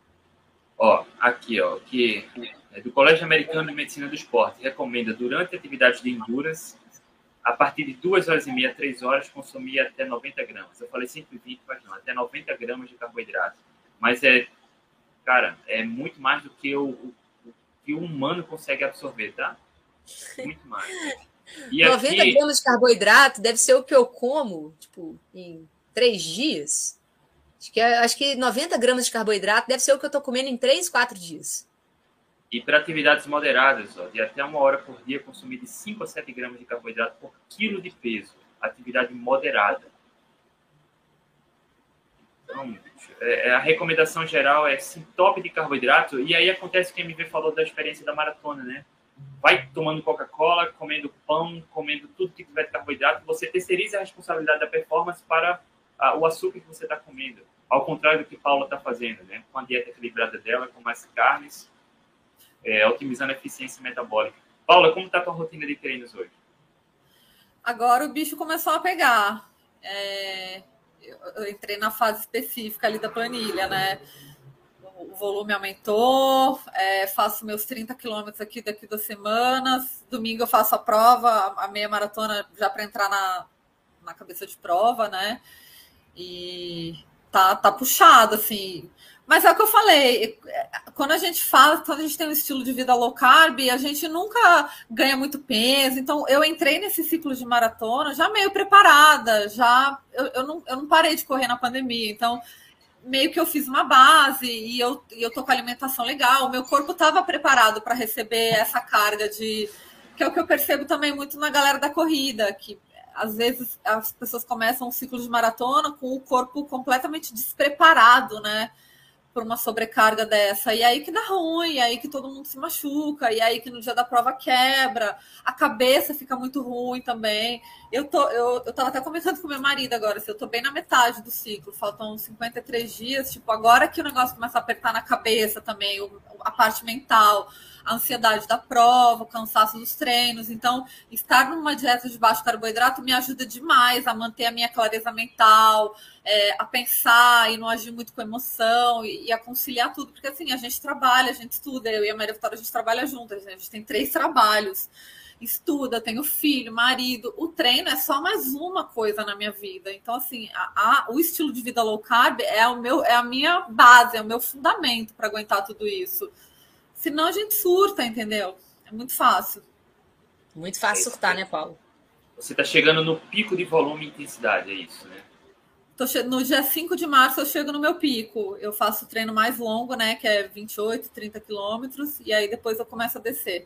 [SPEAKER 1] Aqui, que é do Colégio Americano de Medicina do Esporte, recomenda durante atividades de endurance, a partir de 2 horas e meia, 3 horas, consumir até 90 gramas. Eu falei 120, mas não, até 90 gramas de carboidrato. Mas cara, é muito mais do que o humano consegue absorver, tá? Muito mais.
[SPEAKER 2] E 90 gramas de carboidrato deve ser o que eu como, tipo, em 3 dias. Acho que 90 gramas de carboidrato deve ser o que eu tô comendo em 3, 4 dias.
[SPEAKER 1] E para atividades moderadas, de até 1 hora por dia, consumir de 5 a 7 gramas de carboidrato por quilo de peso. Atividade moderada. Então, a recomendação geral é sim, top de carboidrato. E aí acontece que a MV falou da experiência da maratona, né? Vai tomando Coca-Cola, comendo pão, comendo tudo que tiver de carboidrato. Você terceiriza a responsabilidade da performance para o açúcar que você está comendo. Ao contrário do que Paula está fazendo, né? Com a dieta equilibrada dela, com mais carnes, otimizando a eficiência metabólica. Paula, como está a tua rotina de treinos hoje?
[SPEAKER 3] Agora o bicho começou a pegar. Eu entrei na fase específica ali da planilha, né? O volume aumentou, faço meus 30 quilômetros aqui daqui 2 semanas. Domingo eu faço a prova, a meia maratona, já para entrar na cabeça de prova, né? E tá puxado, assim. Mas é o que eu falei, quando a gente tem um estilo de vida low carb, a gente nunca ganha muito peso. Então, eu entrei nesse ciclo de maratona já meio preparada, eu não parei de correr na pandemia. Então, meio que eu fiz uma base e eu tô com a alimentação legal. O meu corpo estava preparado para receber essa carga que é o que eu percebo também muito na galera da corrida, que às vezes as pessoas começam um ciclo de maratona com o corpo completamente despreparado, né? Por uma sobrecarga dessa, e aí que dá ruim, e aí que todo mundo se machuca, e aí que no dia da prova quebra, a cabeça fica muito ruim também. Eu tava até comentando com meu marido agora, assim, eu tô bem na metade do ciclo, faltam 53 dias, tipo, agora que o negócio começa a apertar na cabeça também, a parte mental, a ansiedade da prova, o cansaço dos treinos. Então, estar numa dieta de baixo carboidrato me ajuda demais a manter a minha clareza mental, a pensar e não agir muito com emoção e a conciliar tudo, porque assim, a gente trabalha, a gente estuda, eu e a Maria Vitória, a gente trabalha juntas, a gente tem 3 trabalhos, estuda, tenho filho, marido, o treino é só mais uma coisa na minha vida. Então, assim, o estilo de vida low carb é a minha base, é o meu fundamento para aguentar tudo isso. Senão a gente surta, entendeu? É muito fácil.
[SPEAKER 2] Muito fácil surtar, né, Paulo?
[SPEAKER 1] Você está chegando no pico de volume e intensidade, é isso, né?
[SPEAKER 3] No dia 5 de março eu chego no meu pico. Eu faço o treino mais longo, né? Que é 28, 30 quilômetros. E aí depois eu começo a descer.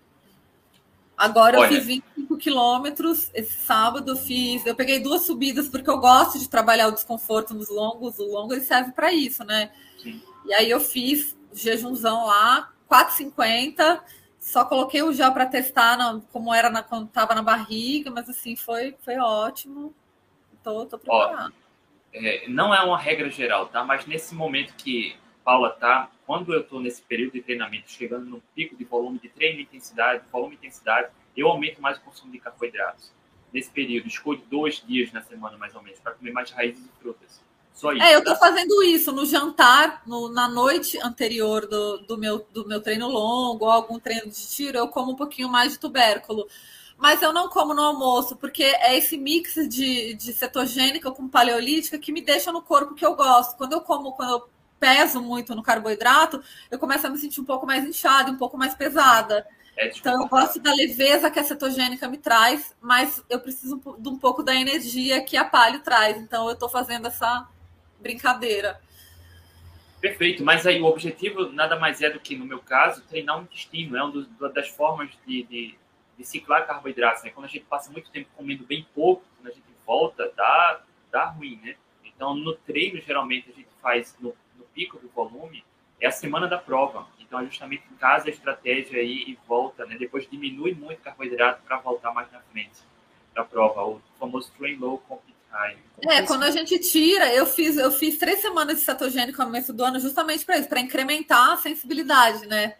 [SPEAKER 3] Agora eu fiz 25 quilômetros esse sábado. Eu peguei 2 subidas porque eu gosto de trabalhar o desconforto nos longos. O longo ele serve para isso, né? Sim. E aí eu fiz jejumzão lá, 4,50. Só coloquei o gel para testar como era quando estava na barriga, mas assim, foi ótimo. Tô preparada.
[SPEAKER 1] Não é uma regra geral, tá? Mas nesse momento que Paula tá, quando eu estou nesse período de treinamento, chegando no pico de volume de treino e intensidade, eu aumento mais o consumo de carboidratos. Nesse período, escolho 2 dias na semana, mais ou menos, para comer mais raízes e frutas. Só isso.
[SPEAKER 3] Eu tô fazendo isso no jantar, na noite anterior do meu treino longo, ou algum treino de tiro, eu como um pouquinho mais de tubérculo. Mas eu não como no almoço, porque é esse mix de cetogênica com paleolítica que me deixa no corpo que eu gosto. Quando eu peso muito no carboidrato, eu começo a me sentir um pouco mais inchada, um pouco mais pesada. Então eu gosto da leveza que a cetogênica me traz, mas eu preciso de um pouco da energia que a paleo traz. Então eu estou fazendo essa brincadeira.
[SPEAKER 1] Perfeito, mas aí o objetivo nada mais é do que, no meu caso, treinar o intestino. É uma das formas de ciclar carboidratos, né? Quando a gente passa muito tempo comendo bem pouco, quando a gente volta, dá ruim, né? Então, no treino, geralmente, a gente faz no pico do volume, é a semana da prova. Então, é justamente em casa a estratégia aí e volta, né? Depois diminui muito o carboidrato para voltar mais na frente da prova, o famoso train low, compete high.
[SPEAKER 3] Quando a gente tira, eu fiz 3 semanas de cetogênico no começo do ano justamente para isso, para incrementar a sensibilidade, né?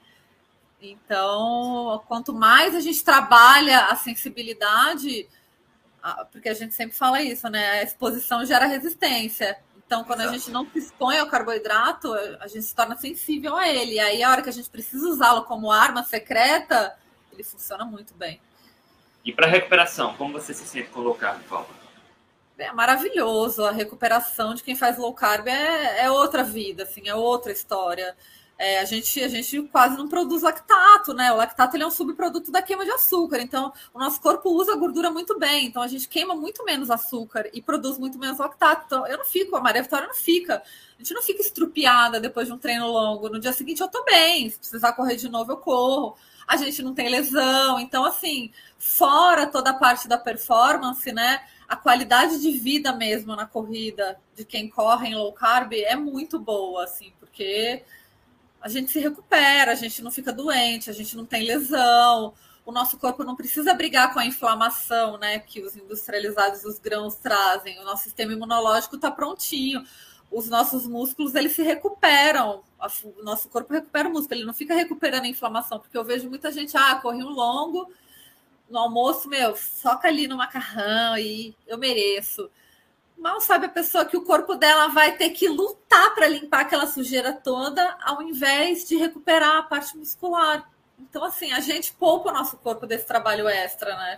[SPEAKER 3] Então, quanto mais a gente trabalha a sensibilidade, porque a gente sempre fala isso, né? A exposição gera resistência. Então, quando a gente não se expõe ao carboidrato, a gente se torna sensível a ele. E aí, a hora que a gente precisa usá-lo como arma secreta, ele funciona muito bem.
[SPEAKER 1] E para recuperação, como você se sente com low carb, Paula?
[SPEAKER 3] É maravilhoso. A recuperação de quem faz low carb é outra vida, assim, é outra história. A gente quase não produz lactato, né? O lactato ele é um subproduto da queima de açúcar. Então, o nosso corpo usa a gordura muito bem. Então, a gente queima muito menos açúcar e produz muito menos lactato. Então, eu não fico, a Maria Vitória não fica. A gente não fica estrupiada depois de um treino longo. No dia seguinte, eu tô bem. Se precisar correr de novo, eu corro. A gente não tem lesão. Então, assim, fora toda a parte da performance, né? A qualidade de vida mesmo na corrida de quem corre em low carb é muito boa, assim, porque a gente se recupera, a gente não fica doente, a gente não tem lesão, o nosso corpo não precisa brigar com a inflamação, né, que os industrializados dos grãos trazem. O nosso sistema imunológico está prontinho, os nossos músculos eles se recuperam, o nosso corpo recupera o músculo, ele não fica recuperando a inflamação, porque eu vejo muita gente, corri um longo, no almoço, soca ali no macarrão e eu mereço. Mal sabe a pessoa que o corpo dela vai ter que lutar para limpar aquela sujeira toda, ao invés de recuperar a parte muscular. Então, assim, a gente poupa o nosso corpo desse trabalho extra, né?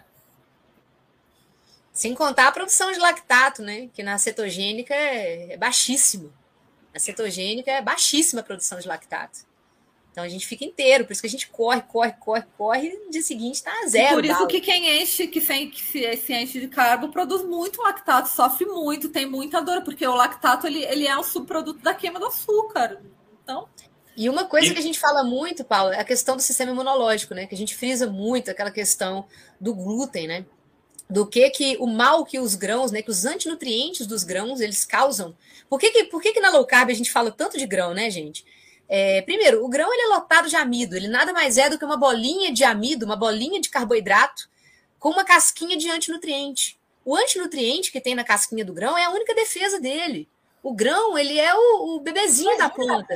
[SPEAKER 2] Sem contar a produção de lactato, né? Que na cetogênica é baixíssimo. A cetogênica é baixíssima a produção de lactato. Então a gente fica inteiro, por isso que a gente corre, e no dia seguinte está zero.
[SPEAKER 3] E por isso que quem enche, que se enche de carbo, produz muito lactato, sofre muito, tem muita dor, porque o lactato ele é um subproduto da queima do açúcar. Então...
[SPEAKER 2] E uma coisa que a gente fala muito, Paulo, é a questão do sistema imunológico, né? Que a gente frisa muito aquela questão do glúten, né? Do que o mal que os grãos, né? Que os antinutrientes dos grãos, eles causam. Por que na low carb a gente fala tanto de grão, né, gente? Primeiro, o grão ele é lotado de amido, ele nada mais é do que uma bolinha de amido, uma bolinha de carboidrato com uma casquinha de antinutriente. O antinutriente que tem na casquinha do grão é a única defesa dele. O grão, ele é o bebezinho da planta.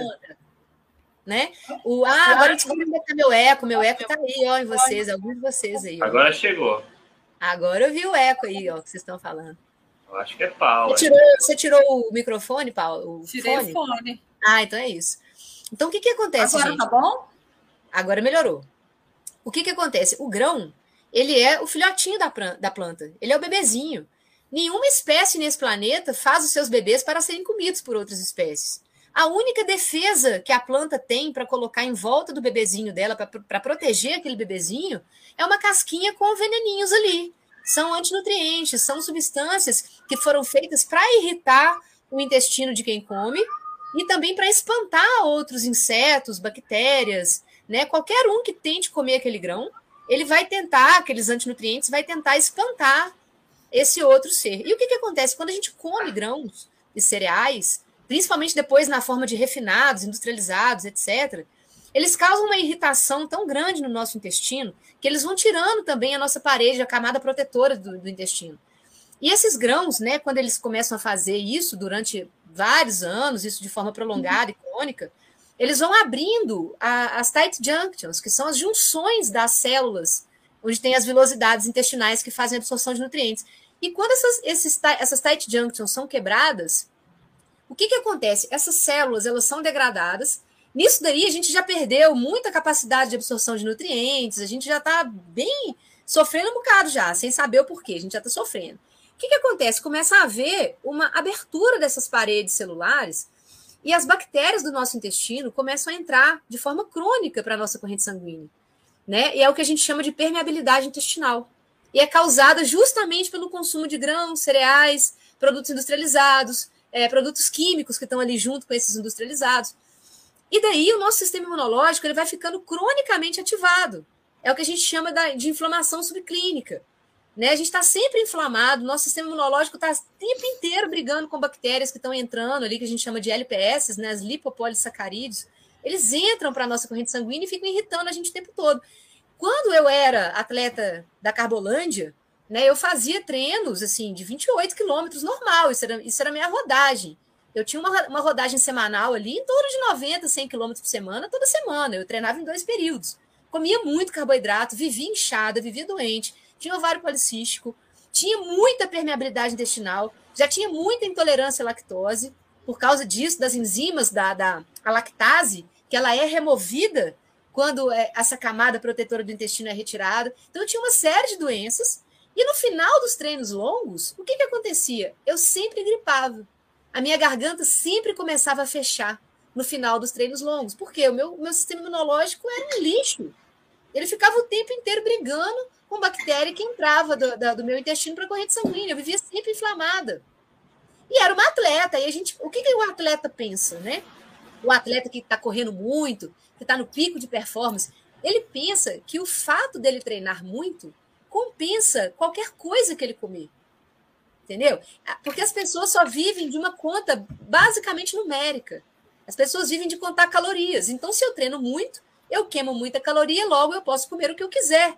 [SPEAKER 2] Né? Agora descobri onde está meu eco tá aí, ó, em vocês, alguns de vocês aí. Ó.
[SPEAKER 1] Agora chegou.
[SPEAKER 2] Agora eu vi o eco aí, ó, que vocês estão falando.
[SPEAKER 1] Eu acho que é Paula.
[SPEAKER 2] Você tirou o microfone, Paulo?
[SPEAKER 3] Tirei o fone.
[SPEAKER 2] Então é isso. Então o que acontece,
[SPEAKER 3] agora, gente? Tá bom?
[SPEAKER 2] Agora melhorou. O que acontece? O grão, ele é o filhotinho da planta, ele é o bebezinho. Nenhuma espécie nesse planeta faz os seus bebês para serem comidos por outras espécies. A única defesa que a planta tem para colocar em volta do bebezinho dela, para proteger aquele bebezinho, é uma casquinha com veneninhos ali. São antinutrientes, são substâncias que foram feitas para irritar o intestino de quem come e também para espantar outros insetos, bactérias, né? Qualquer um que tente comer aquele grão, ele vai tentar, aqueles antinutrientes, vai tentar espantar esse outro ser. E o que acontece? Quando a gente come grãos e cereais, principalmente depois na forma de refinados, industrializados, etc., eles causam uma irritação tão grande no nosso intestino que eles vão tirando também a nossa parede, a camada protetora do intestino. E esses grãos, né, quando eles começam a fazer isso durante vários anos, isso de forma prolongada e crônica, eles vão abrindo as tight junctions, que são as junções das células, onde tem as vilosidades intestinais que fazem a absorção de nutrientes. E quando essas tight junctions são quebradas, o que acontece? Essas células, elas são degradadas. Nisso daí, a gente já perdeu muita capacidade de absorção de nutrientes, a gente já está bem sofrendo um bocado já, sem saber o porquê, a gente já está sofrendo. O que acontece? Começa a haver uma abertura dessas paredes celulares e as bactérias do nosso intestino começam a entrar de forma crônica para a nossa corrente sanguínea, né? E é o que a gente chama de permeabilidade intestinal. E é causada justamente pelo consumo de grãos, cereais, produtos industrializados, produtos químicos que estão ali junto com esses industrializados. E daí o nosso sistema imunológico ele vai ficando cronicamente ativado. É o que a gente chama de inflamação subclínica. Né? A gente está sempre inflamado, nosso sistema imunológico está o tempo inteiro brigando com bactérias que estão entrando ali, que a gente chama de LPS, né? As lipopolissacarídeos. Eles entram para a nossa corrente sanguínea e ficam irritando a gente o tempo todo. Quando eu era atleta da Carbolândia, né, eu fazia treinos assim, de 28 quilômetros normal, isso era a minha rodagem. Eu tinha uma rodagem semanal ali, em torno de 90, 100 quilômetros por semana, toda semana. Eu treinava em 2 períodos. Comia muito carboidrato, vivia inchada, vivia doente, tinha ovário policístico, tinha muita permeabilidade intestinal, já tinha muita intolerância à lactose, por causa disso, das enzimas a lactase, que ela é removida quando essa camada protetora do intestino é retirada. Então, eu tinha uma série de doenças. E no final dos treinos longos, o que acontecia? Eu sempre gripava. A minha garganta sempre começava a fechar no final dos treinos longos. Por quê? O meu sistema imunológico era um lixo. Ele ficava o tempo inteiro brigando com bactéria que entrava do meu intestino para a corrente sanguínea. Eu vivia sempre inflamada. E era uma atleta. E o que o atleta pensa, né? O atleta que está correndo muito, que está no pico de performance, ele pensa que o fato dele treinar muito compensa qualquer coisa que ele comer. Entendeu? Porque as pessoas só vivem de uma conta basicamente numérica. As pessoas vivem de contar calorias. Então, se eu treino muito, eu queimo muita caloria, logo eu posso comer o que eu quiser.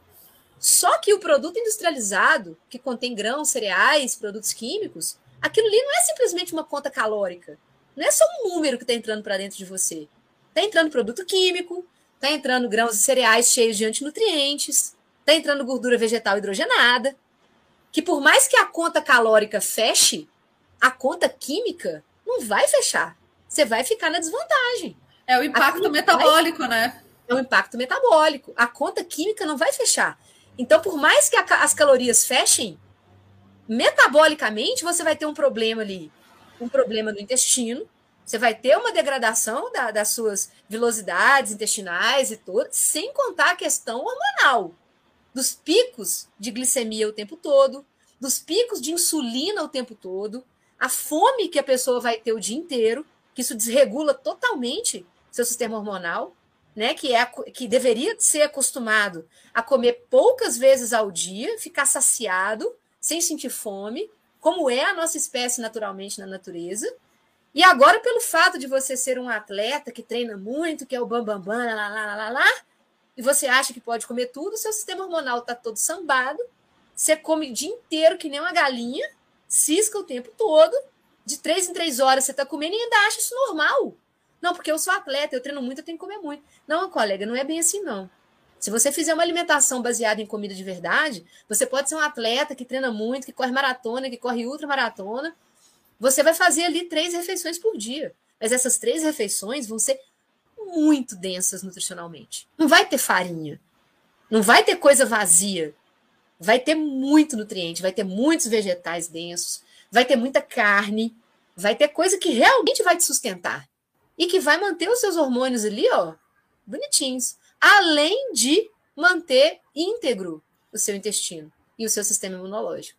[SPEAKER 2] Só que o produto industrializado, que contém grãos, cereais, produtos químicos, aquilo ali não é simplesmente uma conta calórica. Não é só um número que está entrando para dentro de você. Está entrando produto químico, está entrando grãos e cereais cheios de antinutrientes, está entrando gordura vegetal hidrogenada, que por mais que a conta calórica feche, a conta química não vai fechar. Você vai ficar na desvantagem.
[SPEAKER 3] É o impacto metabólico, né?
[SPEAKER 2] É o impacto metabólico. A conta química não vai fechar. Então, por mais que as calorias fechem, metabolicamente você vai ter um problema ali. Um problema no intestino, Você vai ter uma degradação das suas velocidades intestinais e tudo, sem contar a questão hormonal, dos picos de glicemia o tempo todo, dos picos de insulina o tempo todo, a fome que a pessoa vai ter o dia inteiro, que isso desregula totalmente seu sistema hormonal, né? Que deveria ser acostumado a comer poucas vezes ao dia, ficar saciado, sem sentir fome, como é a nossa espécie naturalmente na natureza. E agora, pelo fato de você ser um atleta que treina muito, que é o bambambam, e você acha que pode comer tudo, seu sistema hormonal está todo sambado, você come o dia inteiro que nem uma galinha, cisca o tempo todo, de 3 em 3 horas você está comendo e ainda acha isso normal. Não, porque eu sou atleta, eu treino muito, eu tenho que comer muito. Não, colega, não é bem assim, não. Se você fizer uma alimentação baseada em comida de verdade, você pode ser um atleta que treina muito, que corre maratona, que corre ultramaratona. Você vai fazer ali 3 refeições por dia. Mas essas 3 refeições vão ser muito densas nutricionalmente. Não vai ter farinha. Não vai ter coisa vazia. Vai ter muito nutriente, vai ter muitos vegetais densos, vai ter muita carne, vai ter coisa que realmente vai te sustentar. E que vai manter os seus hormônios ali, ó, bonitinhos. Além de manter íntegro o seu intestino e o seu sistema imunológico.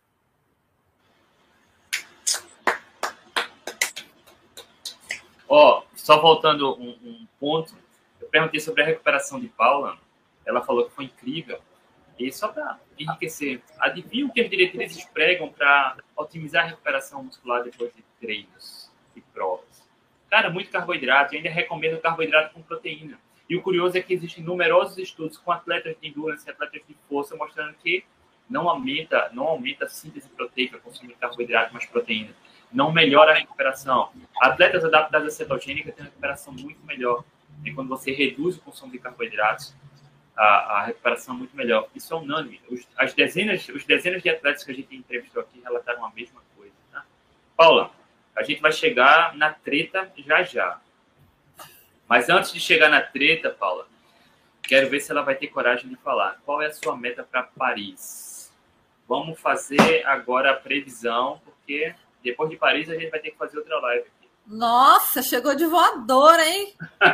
[SPEAKER 1] Só voltando um ponto, eu perguntei sobre a recuperação de Paula, ela falou que foi incrível, e só para enriquecer, adivinha o que as diretrizes pregam para otimizar a recuperação muscular depois de treinos e provas? Cara, muito carboidrato, e ainda recomendo carboidrato com proteína. E o curioso é que existem numerosos estudos com atletas de endurance e atletas de força mostrando que não aumenta a síntese proteica consumindo carboidrato, mas proteína. Não melhora a recuperação. Atletas adaptados à cetogênica têm uma recuperação muito melhor. E quando você reduz o consumo de carboidratos, a recuperação é muito melhor. Isso é unânime. Os dezenas de atletas que a gente entrevistou aqui relataram a mesma coisa. Tá? Paula, a gente vai chegar na treta já. Mas antes de chegar na treta, Paula, quero ver se ela vai ter coragem de falar. Qual é a sua meta para Paris? Vamos fazer agora a previsão, porque depois de Paris a gente vai ter que fazer outra live aqui.
[SPEAKER 3] Nossa, chegou de voadora, hein?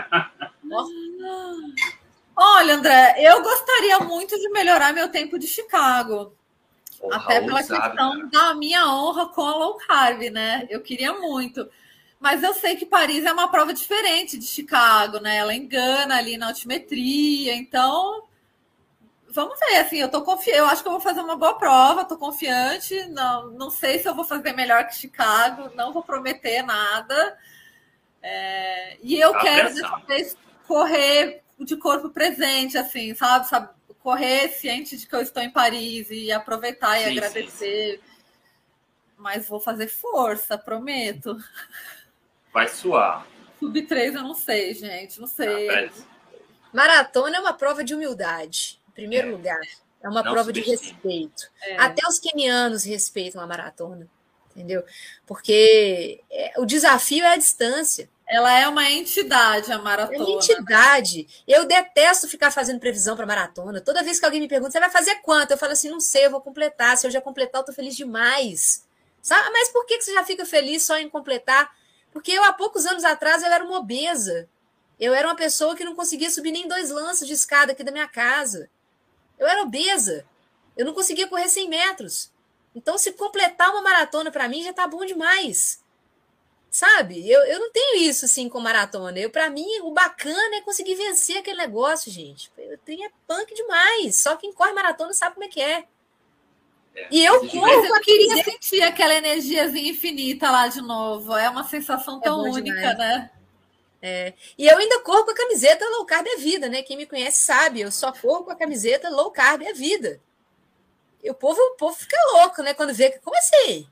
[SPEAKER 3] Olha, André, eu gostaria muito de melhorar meu tempo de Chicago.
[SPEAKER 1] Porra,
[SPEAKER 3] até pela questão da minha honra com a low carb, né? Eu queria muito. Mas eu sei que Paris é uma prova diferente de Chicago, né? Ela engana ali na altimetria. Então, vamos ver. Assim, eu tô confiante. Eu acho que eu vou fazer uma boa prova. Tô confiante. Não sei se eu vou fazer melhor que Chicago. Não vou prometer nada. E eu quero dessa vez correr de corpo presente, assim, sabe? Correr ciente de que eu estou em Paris e aproveitar e agradecer. Sim. Mas vou fazer força, prometo.
[SPEAKER 1] Vai suar.
[SPEAKER 3] Sub-3 eu não sei, gente. Não sei.
[SPEAKER 2] Maratona é uma prova de humildade, em primeiro lugar. É uma prova de respeito. Até os quenianos respeitam a maratona, entendeu? Porque o desafio é a distância.
[SPEAKER 3] Ela é uma entidade, a maratona.
[SPEAKER 2] É uma entidade. Eu detesto ficar fazendo previsão para maratona. Toda vez que alguém me pergunta, você vai fazer quanto? Eu falo assim, não sei, eu vou completar. Se eu já completar, eu tô feliz demais. Sabe? Mas por que você já fica feliz só em completar? Porque eu, há poucos anos atrás, eu era uma obesa. Eu era uma pessoa que não conseguia subir nem 2 lances de escada aqui da minha casa. Eu era obesa. Eu não conseguia correr 100 metros. Então, se completar uma maratona para mim, já tá bom demais. Sabe? Eu não tenho isso, assim, com maratona. Para mim, o bacana é conseguir vencer aquele negócio, gente. Eu tenho punk demais. Só quem corre maratona sabe como é que é. E eu
[SPEAKER 3] queria sentir aquela energiazinha infinita lá de novo. É uma sensação tão única, demais, né?
[SPEAKER 2] E eu ainda corro com a camiseta low carb é vida, né? Quem me conhece sabe, eu só corro com a camiseta low carb é vida. E o povo fica louco, né? Quando vê, como assim?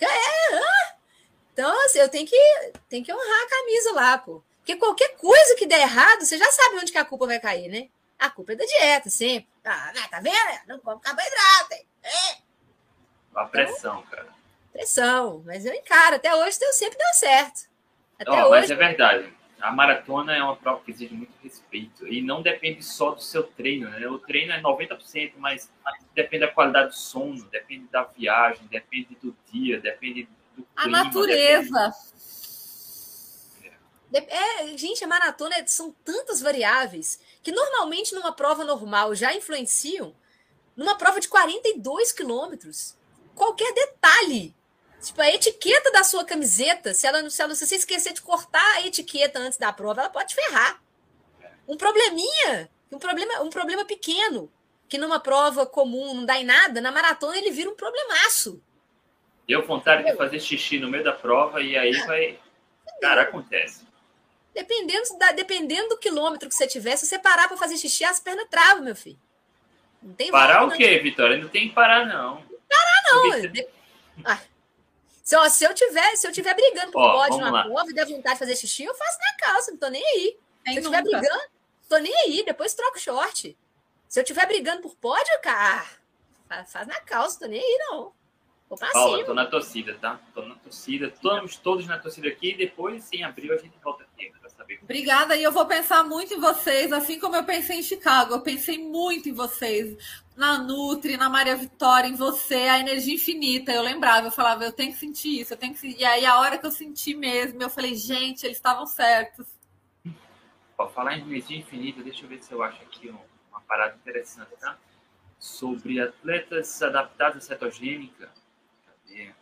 [SPEAKER 2] Então, assim, eu tenho que honrar a camisa lá, pô. Porque qualquer coisa que der errado, você já sabe onde que a culpa vai cair, né? A culpa é da dieta, sempre. Tá vendo? Não come carboidrato, hein?
[SPEAKER 1] A pressão, cara.
[SPEAKER 2] Pressão, mas eu encaro. Até hoje sempre deu certo.
[SPEAKER 1] Mas é verdade. A maratona é uma prova que exige muito respeito. E não depende só do seu treino, né? O treino é 90%, mas depende da qualidade do sono, depende da viagem, depende do dia, depende do clima.
[SPEAKER 3] A natureza.
[SPEAKER 2] Gente, a maratona são tantas variáveis que normalmente numa prova normal já influenciam. Numa prova de 42 quilômetros, qualquer detalhe, tipo a etiqueta da sua camiseta, se você esquecer de cortar a etiqueta antes da prova, ela pode te ferrar. Um probleminha, um problema pequeno, que numa prova comum não dá em nada, na maratona ele vira um problemaço.
[SPEAKER 1] Deu vontade de fazer xixi no meio da prova e aí vai... Cara, acontece.
[SPEAKER 2] Dependendo do quilômetro que você tiver, se você parar para fazer xixi, as pernas travam, meu filho. Não tem
[SPEAKER 1] parar o quê, Vitória? Não tem que parar, não.
[SPEAKER 2] Não. Se eu tiver brigando por pódio na prova e der vontade de fazer xixi, eu faço na calça, não tô nem aí. Se eu tiver brigando, tô nem aí, depois troco o short. Se eu tiver brigando por pódio, cara, faz na calça, tô nem aí, não. Vou pra
[SPEAKER 1] Paula,
[SPEAKER 2] cima.
[SPEAKER 1] Tô na torcida, tá? Tô na torcida. Estamos todos na torcida aqui e depois, em abril, a gente volta aqui pra saber.
[SPEAKER 3] Obrigada, e eu vou pensar muito em vocês, assim como eu pensei em Chicago. Eu pensei muito em vocês, na Nutri, na Maria Vitória, em você, a energia infinita. Eu lembrava, eu falava, eu tenho que sentir isso, eu tenho que sentir. E aí, a hora que eu senti mesmo, eu falei, gente, eles estavam certos.
[SPEAKER 1] Para falar em energia infinita, deixa eu ver se eu acho aqui uma parada interessante, tá? Sobre atletas adaptados à cetogênica. Cadê?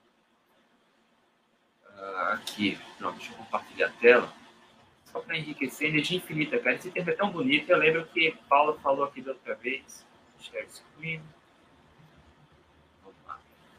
[SPEAKER 1] Aqui, pronto, deixa eu compartilhar a tela. Só para enriquecer, energia infinita, cara. Esse termo é tão bonito. Eu lembro que Paula falou aqui da outra vez. Share screen. Vamos lá.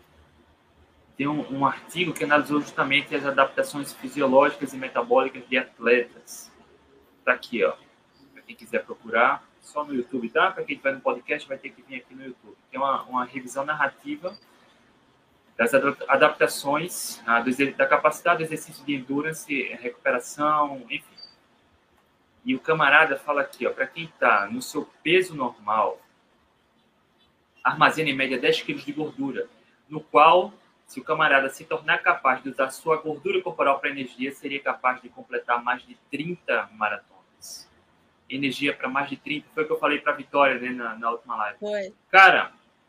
[SPEAKER 1] Tem um artigo que analisou justamente as adaptações fisiológicas e metabólicas de atletas. Tá aqui, ó. Para quem quiser procurar, só no YouTube, tá? Para quem estiver no podcast, vai ter que vir aqui no YouTube. Tem uma revisão narrativa das adaptações, da capacidade do exercício de endurance, recuperação, enfim. E o camarada fala aqui, ó, para quem está no seu peso normal, armazena em média 10 kg de gordura, no qual, se o camarada se tornar capaz de usar sua gordura corporal para energia, seria capaz de completar mais de 30 maratonas. Energia para mais de 30, foi o que eu falei para a Vitória, né, na última live.
[SPEAKER 2] Foi.
[SPEAKER 1] Cara,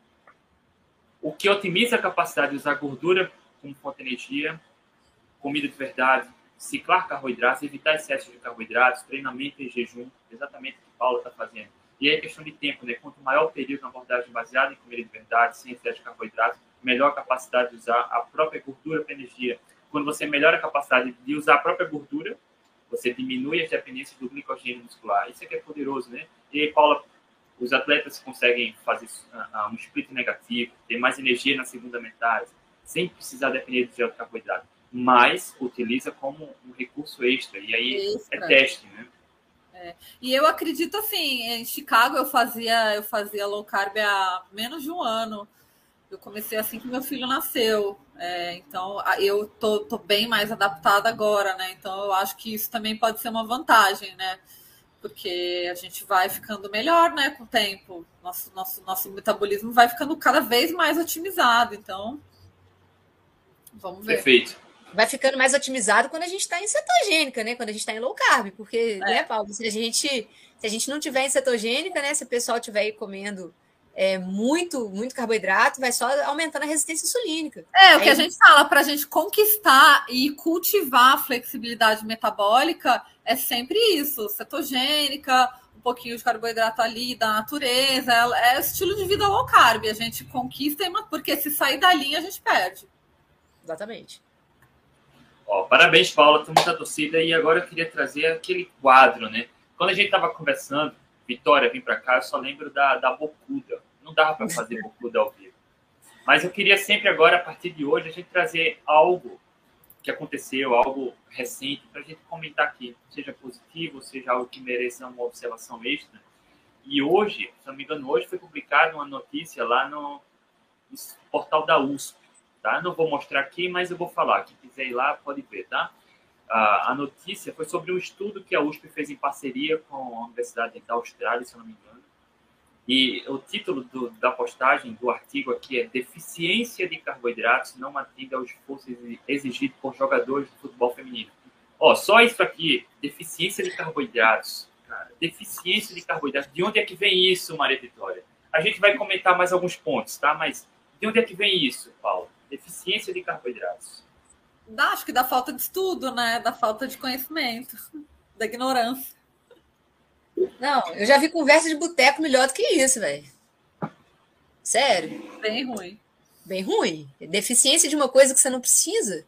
[SPEAKER 1] o que otimiza a capacidade de usar gordura como fonte de energia, comida de verdade, ciclar carboidratos, evitar excesso de carboidratos, treinamento em jejum, exatamente o que Paula está fazendo. E aí é questão de tempo, né? Quanto maior o período na abordagem baseada em comida de verdade, sem excesso de carboidratos, melhor a capacidade de usar a própria gordura para energia. Quando você melhora a capacidade de usar a própria gordura, você diminui as dependências do glicogênio muscular. Isso aqui é poderoso, né? E aí, Paula, os atletas conseguem fazer um split negativo, ter mais energia na segunda metade, sem precisar depender de carboidrato, mas utiliza como um recurso extra. E aí é teste, né?
[SPEAKER 3] E eu acredito assim, em Chicago eu fazia low carb há menos de um ano. Eu comecei assim que meu filho nasceu. Então eu tô bem mais adaptada agora, né? Então eu acho que isso também pode ser uma vantagem, né? Porque a gente vai ficando melhor, né, com o tempo. Nosso metabolismo vai ficando cada vez mais otimizado. Então, vamos ver.
[SPEAKER 1] Perfeito.
[SPEAKER 2] Vai ficando mais otimizado quando a gente está em cetogênica, né? Quando a gente está em low carb. Porque, né, Paulo, se a gente não tiver em cetogênica, né? Se o pessoal estiver aí comendo muito carboidrato, vai só aumentando a resistência insulínica.
[SPEAKER 3] O que a gente fala, para a gente conquistar e cultivar a flexibilidade metabólica, é sempre isso, cetogênica, um pouquinho de carboidrato ali da natureza, é estilo de vida low carb, a gente conquista, porque se sair da linha, a gente perde.
[SPEAKER 2] Exatamente.
[SPEAKER 1] Parabéns, Paula, estamos na torcida, e agora eu queria trazer aquele quadro, né? Quando a gente estava conversando, Vitória, vim para cá, eu só lembro da Bocuda. Não dava para fazer Bocuda ao vivo. Mas eu queria sempre agora, a partir de hoje, a gente trazer algo que aconteceu, algo recente, para a gente comentar aqui. Seja positivo, seja algo que mereça uma observação extra. E hoje, se não me engano, hoje foi publicada uma notícia lá no portal da USP. Tá? Não vou mostrar aqui, mas eu vou falar. Quem quiser ir lá, pode ver, tá? A notícia foi sobre um estudo que a USP fez em parceria com a Universidade da Austrália, se eu não me engano. E o título da postagem do artigo aqui é Deficiência de carboidratos não atende ao esforço exigido por jogadores de futebol feminino. Só isso aqui, deficiência de carboidratos. Cara, deficiência de carboidratos. De onde é que vem isso, Maria Vitória? A gente vai comentar mais alguns pontos, tá? Mas de onde é que vem isso, Paulo? Deficiência de carboidratos.
[SPEAKER 3] Acho que da falta de estudo, né? Da falta de conhecimento, da ignorância.
[SPEAKER 2] Não, eu já vi conversa de boteco melhor do que isso, velho. Sério.
[SPEAKER 3] Bem ruim.
[SPEAKER 2] Bem ruim. Deficiência de uma coisa que você não precisa.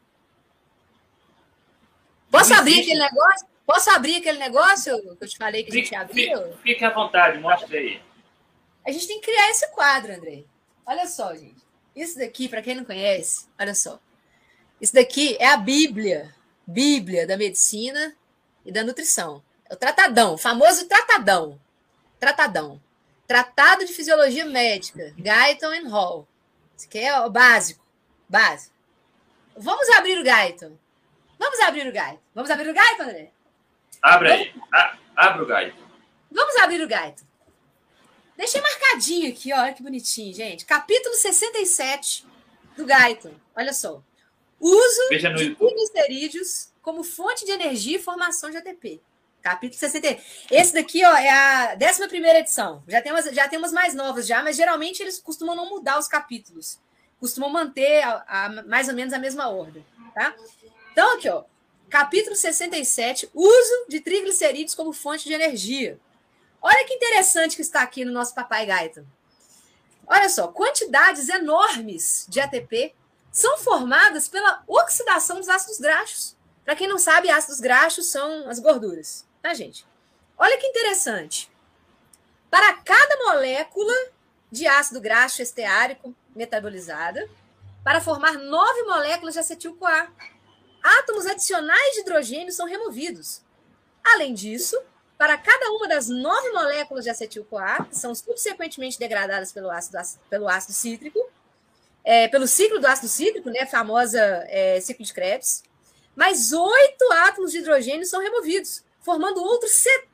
[SPEAKER 2] Posso abrir aquele negócio? Posso abrir aquele negócio que eu te falei que a gente abriu?
[SPEAKER 1] Fique à vontade, mostre aí.
[SPEAKER 2] A gente tem que criar esse quadro, Andrei. Olha só, gente. Isso daqui, para quem não conhece, olha só. Isso daqui é a Bíblia. Bíblia da medicina e da nutrição. É o tratadão, o famoso tratadão. Tratadão. Tratado de Fisiologia Médica. Guyton and Hall. Isso aqui é o básico. Básico. Vamos abrir o Guyton. Vamos abrir o Guyton. Vamos abrir o Guyton, André?
[SPEAKER 1] Abre aí. Abre o Guyton.
[SPEAKER 2] Vamos abrir o Guyton. Deixei marcadinho aqui, ó, olha que bonitinho, gente. Capítulo 67 do Guyton. Olha só. Uso de triglicerídeos como fonte de energia e formação de ATP. Capítulo 60. Esse daqui, ó, é a 11ª edição. Já tem umas mais novas já, mas geralmente eles costumam não mudar os capítulos. Costumam manter mais ou menos a mesma ordem, tá? Então, aqui, ó. Capítulo 67, uso de triglicerídeos como fonte de energia. Olha que interessante que está aqui no nosso papai Guyton. Olha só, quantidades enormes de ATP são formadas pela oxidação dos ácidos graxos. Para quem não sabe, ácidos graxos são as gorduras, tá, gente? Olha que interessante. Para cada molécula de ácido graxo esteárico metabolizada, para formar 9 moléculas de acetil-CoA, átomos adicionais de hidrogênio são removidos. Além disso, para cada uma das 9 moléculas de acetil-CoA, que são subsequentemente degradadas pelo ácido cítrico, pelo ciclo do ácido cítrico, né, a famosa ciclo de Krebs, mais 8 átomos de hidrogênio são removidos, formando outros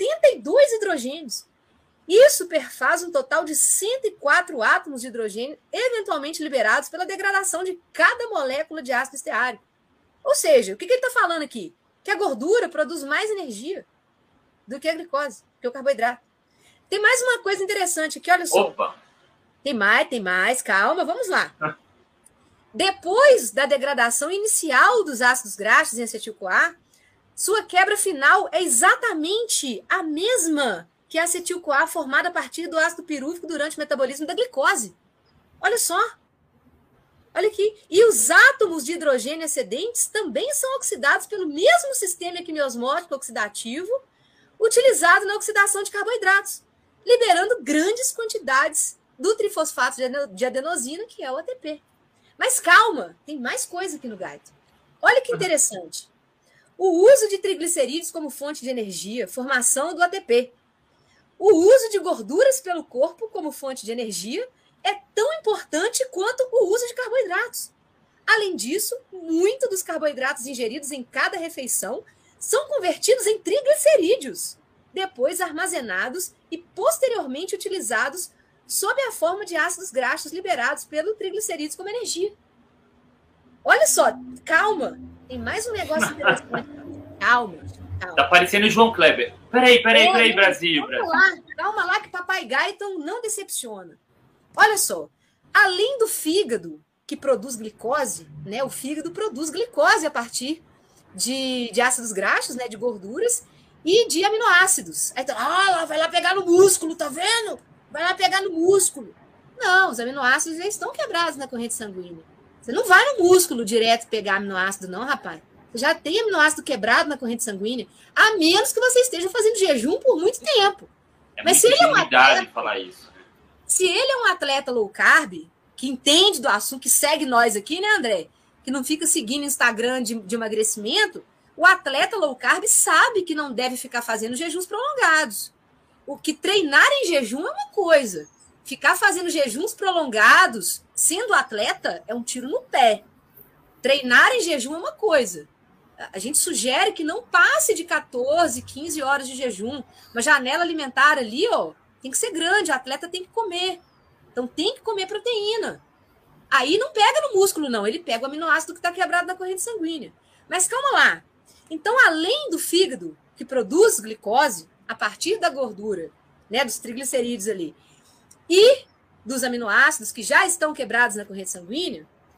[SPEAKER 2] 72 hidrogênios. Isso perfaz um total de 104 átomos de hidrogênio eventualmente liberados pela degradação de cada molécula de ácido esteárico. Ou seja, o que ele está falando aqui? Que a gordura produz mais energia do que a glicose, que o carboidrato. Tem mais uma coisa interessante aqui, olha só.
[SPEAKER 1] Opa!
[SPEAKER 2] Tem mais, calma, vamos lá. Depois da degradação inicial dos ácidos graxos em acetil-CoA, sua quebra final é exatamente a mesma que a acetil-CoA formada a partir do ácido pirúvico durante o metabolismo da glicose. Olha só. Olha aqui. E os átomos de hidrogênio excedentes também são oxidados pelo mesmo sistema equimiosmótico oxidativo utilizado na oxidação de carboidratos, liberando grandes quantidades do trifosfato de adenosina, que é o ATP. Mas calma, tem mais coisa aqui no Guyton. Olha que interessante. O uso de triglicerídeos como fonte de energia, formação do ATP. O uso de gorduras pelo corpo como fonte de energia é tão importante quanto o uso de carboidratos. Além disso, muito dos carboidratos ingeridos em cada refeição são convertidos em triglicerídeos, depois armazenados e posteriormente utilizados sob a forma de ácidos graxos liberados pelo triglicerídeos como energia. Olha só, calma, tem mais um negócio interessante. Calma.
[SPEAKER 1] Tá parecendo o João Kleber. Peraí, Brasil.
[SPEAKER 2] Calma lá que papai Guyton não decepciona. Olha só, além do fígado que produz glicose, né, o fígado produz glicose a partir de ácidos graxos, né, de gorduras e de aminoácidos. Aí, vai lá pegar no músculo, tá vendo? Vai lá pegar no músculo. Não, os aminoácidos já estão quebrados na corrente sanguínea. Você não vai no músculo direto pegar aminoácido, não, rapaz. Você já tem aminoácido quebrado na corrente sanguínea, a menos que você esteja fazendo jejum por muito tempo. Mas se ele é um atleta,
[SPEAKER 1] falar isso.
[SPEAKER 2] Se ele é um atleta low carb, que entende do assunto, que segue nós aqui, né, André? Que não fica seguindo Instagram de emagrecimento, o atleta low carb sabe que não deve ficar fazendo jejuns prolongados. O que treinar em jejum é uma coisa. Ficar fazendo jejuns prolongados, sendo atleta, é um tiro no pé. Treinar em jejum é uma coisa. A gente sugere que não passe de 14, 15 horas de jejum. Uma janela alimentar ali, ó, tem que ser grande, o atleta tem que comer. Então tem que comer proteína. Aí não pega no músculo, não. Ele pega o aminoácido que está quebrado na corrente sanguínea. Mas calma lá. Então, além do fígado, que produz glicose a partir da gordura, né, dos triglicerídeos ali, e dos aminoácidos que já estão quebrados na corrente sanguínea,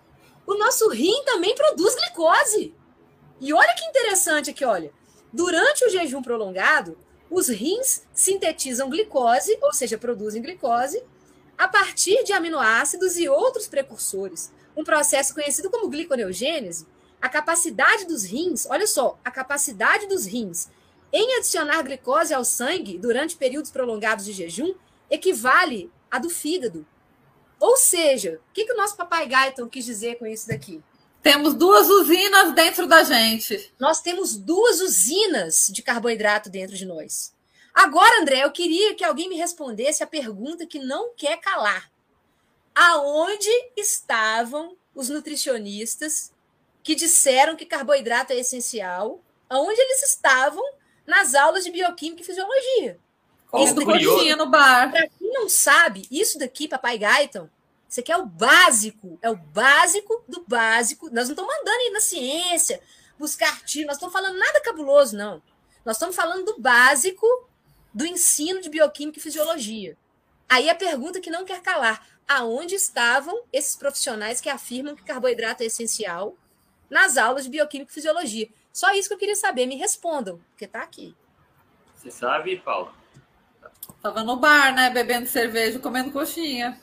[SPEAKER 2] o nosso rim também produz glicose. E olha que interessante aqui, olha. Durante o jejum prolongado, os rins sintetizam glicose, ou seja, produzem glicose, a partir de aminoácidos e outros precursores. Um processo conhecido como gliconeogênese. A capacidade dos rins, olha só, a capacidade dos rins em adicionar glicose ao sangue durante períodos prolongados de jejum equivale à do fígado. Ou seja, o que o nosso papai Guyton quis dizer com isso daqui?
[SPEAKER 3] Temos 2 usinas dentro da gente.
[SPEAKER 2] Nós temos 2 usinas de carboidrato dentro de nós. Agora, André, eu queria que alguém me respondesse a pergunta que não quer calar. Aonde estavam os nutricionistas que disseram que carboidrato é essencial? Aonde eles estavam nas aulas de bioquímica e fisiologia?
[SPEAKER 3] Comendo coxinha no bar.
[SPEAKER 2] Para quem não sabe, isso daqui, papai Guyton, isso aqui é o básico do básico. Nós não estamos mandando ir na ciência, buscar artigo, nós estamos falando nada cabuloso, não. Nós estamos falando do básico do ensino de bioquímica e fisiologia. Aí a pergunta que não quer calar, aonde estavam esses profissionais que afirmam que carboidrato é essencial nas aulas de bioquímica e fisiologia? Só isso que eu queria saber, me respondam, porque está aqui.
[SPEAKER 1] Você sabe, Paula?
[SPEAKER 3] Tava no bar, né? Bebendo cerveja, comendo coxinha.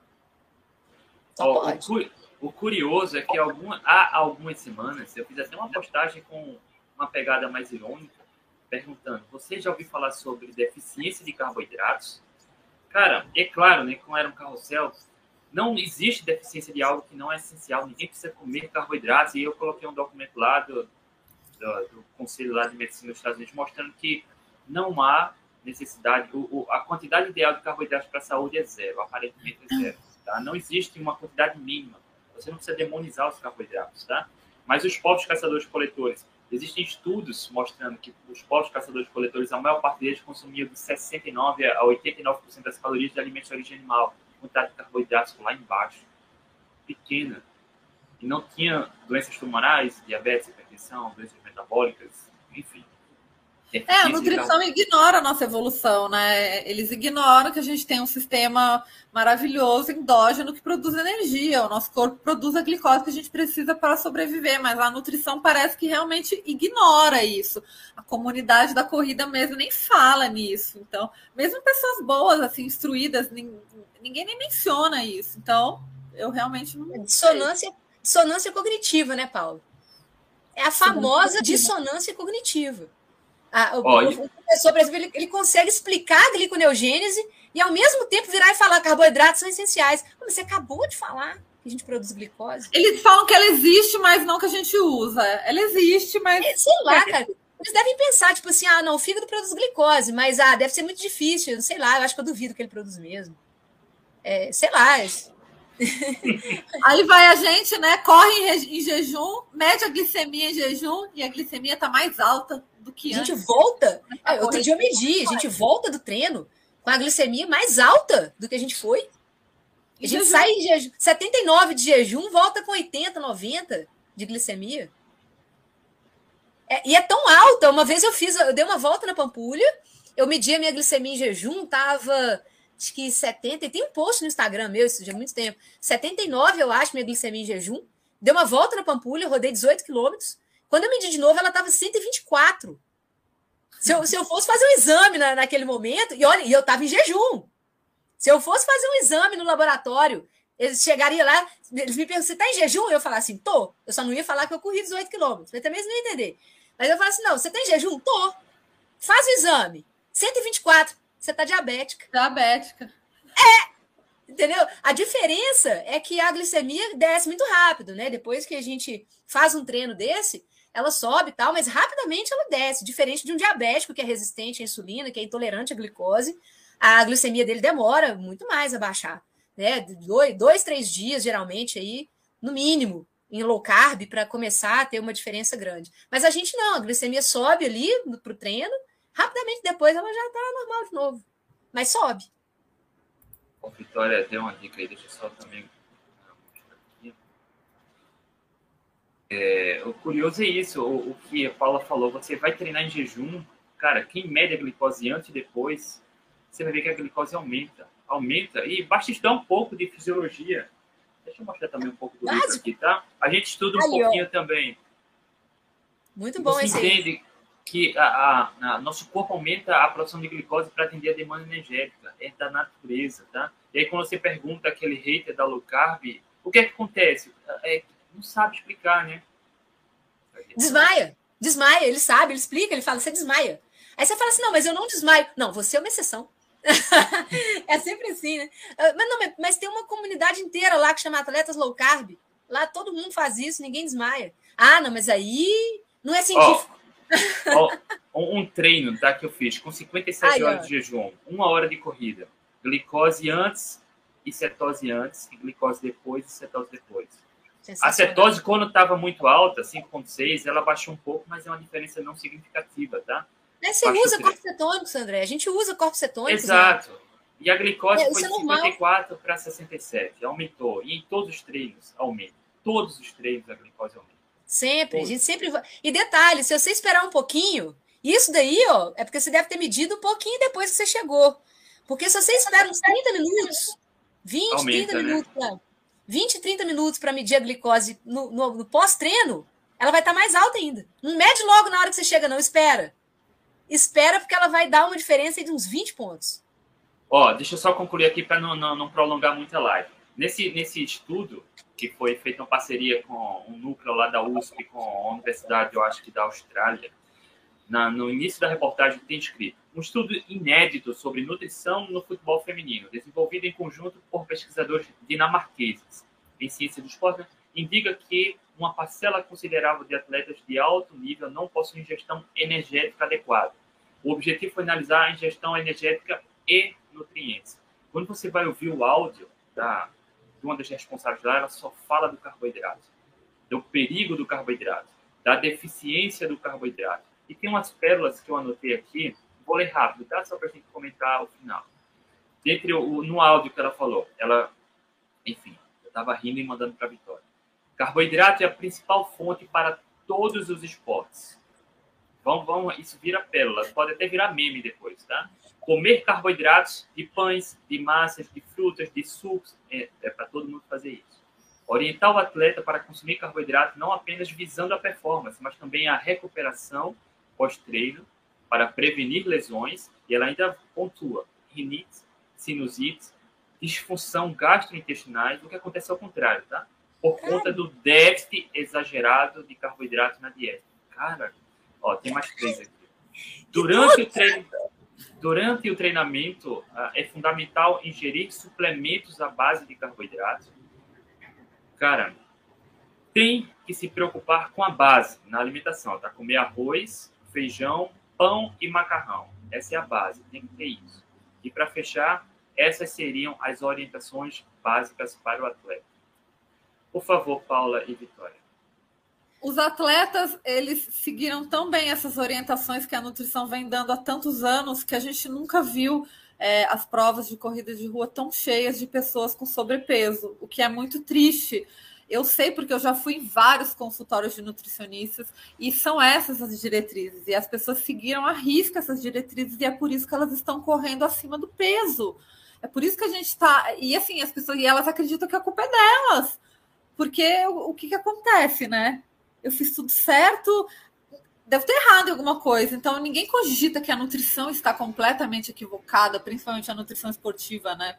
[SPEAKER 1] O curioso é que há algumas semanas eu fiz até uma postagem com uma pegada mais irônica, perguntando: você já ouviu falar sobre deficiência de carboidratos? Cara, é claro, né? Como era um carrossel, não existe deficiência de algo que não é essencial. Ninguém precisa comer carboidratos. E eu coloquei um documento lá do Conselho lá de Medicina dos Estados Unidos mostrando que não há necessidade, a quantidade ideal de carboidratos para a saúde é 0, aparentemente é 0. Tá? Não existe uma quantidade mínima. Você não precisa demonizar os carboidratos, tá? Mas os povos caçadores-coletores, existem estudos mostrando que os povos caçadores-coletores, a maior parte deles consumiam de 69% a 89% das calorias de alimentos de origem animal. A quantidade de carboidratos lá embaixo, pequena. E não tinha doenças tumorais, diabetes, hipertensão, doenças metabólicas, enfim.
[SPEAKER 3] A nutrição ignora a nossa evolução, né? Eles ignoram que a gente tem um sistema maravilhoso, endógeno, que produz energia. O nosso corpo produz a glicose que a gente precisa para sobreviver, mas a nutrição parece que realmente ignora isso. A comunidade da corrida mesmo nem fala nisso. Então, mesmo pessoas boas, assim, instruídas, ninguém nem menciona isso. Então, eu realmente não...
[SPEAKER 2] Dissonância cognitiva, né, Paulo? É a famosa dissonância cognitiva. O professor, por exemplo, ele consegue explicar a gliconeogênese e, ao mesmo tempo, virar e falar que carboidratos são essenciais. Mas você acabou de falar que a gente produz glicose.
[SPEAKER 3] Eles falam que ela existe, mas não que a gente usa. Ela existe, mas...
[SPEAKER 2] Sei lá, cara. Eles devem pensar, tipo assim, não, o fígado produz glicose, mas deve ser muito difícil. Sei lá, eu acho que eu duvido que ele produz mesmo. Sei lá.
[SPEAKER 3] Aí vai a gente, né? Corre em jejum, mede a glicemia em jejum e a glicemia está mais alta do que
[SPEAKER 2] antes. A gente volta. Outro dia eu medi, a gente volta do treino com a glicemia mais alta do que a gente foi. A gente sai em jejum, 79 de jejum, volta com 80, 90 de glicemia. E é tão alta. Uma vez eu dei uma volta na Pampulha, eu medi a minha glicemia em jejum, tava... acho que 70, e tem um post no Instagram meu, isso já há muito tempo, 79, eu acho, minha glicemia em jejum, dei uma volta na Pampulha, rodei 18 quilômetros, quando eu medi de novo, ela estava 124. Se eu fosse fazer um exame naquele momento, e olha, eu estava em jejum, se eu fosse fazer um exame no laboratório, eles chegariam lá, eles me perguntam, você está em jejum? Eu falar assim, tô, eu só não ia falar que eu corri 18 quilômetros, mas também eles não iam entender, mas eu falo assim, não, você está em jejum? Tô, faz o exame, 124, você está diabética.
[SPEAKER 3] Diabética.
[SPEAKER 2] Entendeu? A diferença é que a glicemia desce muito rápido, né? Depois que a gente faz um treino desse, ela sobe e tal, mas rapidamente ela desce. Diferente de um diabético que é resistente à insulina, que é intolerante à glicose, a glicemia dele demora muito mais a baixar, né? 2, 3 dias, geralmente, aí, no mínimo, em low carb, para começar a ter uma diferença grande. Mas a gente não, a glicemia sobe ali para o treino, rapidamente depois ela já está normal de novo. Mas sobe.
[SPEAKER 1] A Vitória deu uma dica aí, deixa eu só também... O curioso é isso, o que a Paula falou, você vai treinar em jejum, cara, quem mede a glicose antes e depois, você vai ver que a glicose aumenta, e basta estudar um pouco de fisiologia. Deixa eu mostrar também um pouco do livro aqui, tá? A gente estuda um pouquinho também.
[SPEAKER 2] Muito bom
[SPEAKER 1] Você
[SPEAKER 2] esse aí.
[SPEAKER 1] entende que nosso corpo aumenta a produção de glicose para atender a demanda energética. É da natureza, tá? E aí, quando você pergunta aquele hater da low carb, o que é que acontece? Não sabe explicar, né?
[SPEAKER 2] Desmaia, ele sabe, ele explica, ele fala, você desmaia. Aí você fala assim, não, mas eu não desmaio. Não, você é uma exceção. É sempre assim, né? Mas tem uma comunidade inteira lá que chama Atletas Low Carb. Lá todo mundo faz isso, ninguém desmaia. Ah, não, mas aí não é científico.
[SPEAKER 1] Um treino, tá, que eu fiz com 57 horas de jejum, 1 hora de corrida, glicose antes e cetose antes, e glicose depois e cetose depois. A cetose, quando estava muito alta, 5,6, ela baixou um pouco, mas é uma diferença não significativa, tá?
[SPEAKER 2] Você usa corpos cetônicos, André. A gente usa corpos cetônicos.
[SPEAKER 1] Exato. Né? E a glicose foi de 54 para 67. Aumentou. E em todos os treinos aumenta. Todos os treinos a glicose aumenta.
[SPEAKER 2] Sempre. A gente sempre vai. E detalhe, se você esperar um pouquinho, isso daí, ó, é porque você deve ter medido um pouquinho depois que você chegou. Porque se você espera uns 30 minutos, 20, aumenta, 30 minutos, né? 20, 30 minutos para medir a glicose no pós-treino, ela vai estar mais alta ainda. Não mede logo na hora que você chega, não. Espera. Espera, porque ela vai dar uma diferença de uns 20 pontos.
[SPEAKER 1] Deixa eu só concluir aqui para não prolongar muito a live. Nesse estudo, que foi feito em parceria com um núcleo lá da USP, com a Universidade, eu acho que da Austrália, no início da reportagem tem escrito um estudo inédito sobre nutrição no futebol feminino, desenvolvido em conjunto por pesquisadores dinamarqueses em ciência do esporte, né, indica que uma parcela considerável de atletas de alto nível não possuem ingestão energética adequada. O objetivo foi analisar a ingestão energética e nutrientes. Quando você vai ouvir o áudio de uma das responsáveis lá, ela só fala do carboidrato, do perigo do carboidrato, da deficiência do carboidrato. E tem umas pérolas que eu anotei aqui, vou ler rápido, tá? Só para a gente comentar ao final. No áudio que ela falou, enfim, eu estava rindo e mandando para a Vitória. Carboidrato é a principal fonte para todos os esportes. Isso vira pérola, pode até virar meme depois, tá? Comer carboidratos de pães, de massas, de frutas, de sucos, é para todo mundo fazer isso. Orientar o atleta para consumir carboidrato não apenas visando a performance, mas também a recuperação pós-treino para prevenir lesões, e ela ainda pontua rinite, sinusite, disfunção gastrointestinais, o que acontece ao contrário, tá? Por conta do déficit exagerado de carboidrato na dieta. Cara, tem mais 3 aqui. Durante o treinamento, é fundamental ingerir suplementos à base de carboidrato. Cara, tem que se preocupar com a base na alimentação, tá? Comer arroz, feijão, pão e macarrão. Essa é a base, tem que ter isso. E para fechar, essas seriam as orientações básicas para o atleta. Por favor, Paula e Vitória.
[SPEAKER 3] Os atletas, eles seguiram tão bem essas orientações que a nutrição vem dando há tantos anos que a gente nunca viu as provas de corrida de rua tão cheias de pessoas com sobrepeso, o que é muito triste. Eu sei porque eu já fui em vários consultórios de nutricionistas e são essas as diretrizes. E as pessoas seguiram à risca essas diretrizes e é por isso que elas estão correndo acima do peso. É por isso que a gente está... E assim, as pessoas, e elas acreditam que a culpa é delas. Porque o que acontece, né? Eu fiz tudo certo, devo ter errado em alguma coisa. Então, ninguém cogita que a nutrição está completamente equivocada, principalmente a nutrição esportiva, né?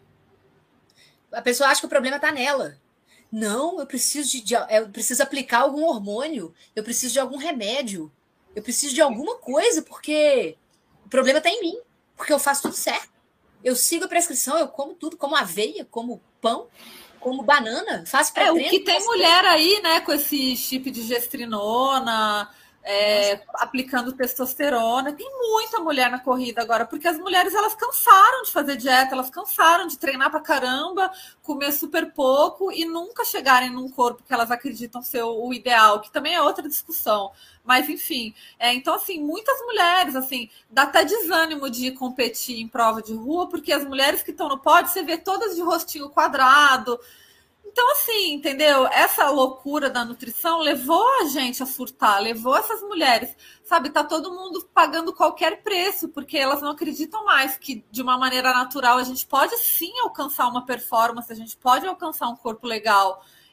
[SPEAKER 2] A pessoa acha que o problema está nela. Não, eu preciso aplicar algum hormônio, eu preciso de algum remédio, eu preciso de alguma coisa, porque o problema está em mim, porque eu faço tudo certo. Eu sigo a prescrição, eu como tudo, como aveia, como pão, como banana, faço pré-treino.
[SPEAKER 3] O que tem mulher aí, né, com esse chip de gestrinona, aplicando testosterona. Tem muita mulher na corrida agora, porque as mulheres, elas cansaram de fazer dieta, elas cansaram de treinar pra caramba, comer super pouco e nunca chegarem num corpo que elas acreditam ser o ideal, que também é outra discussão. Mas, enfim, então, assim, muitas mulheres, assim, dá até desânimo de competir em prova de rua, porque as mulheres que estão no pódio, você vê todas de rostinho quadrado. Então, assim, entendeu? Essa loucura da nutrição levou a gente a surtar, levou essas mulheres, sabe? Tá todo mundo pagando qualquer preço, porque elas não acreditam mais que, de uma maneira natural, a gente pode sim alcançar uma performance, a gente pode alcançar um corpo legal.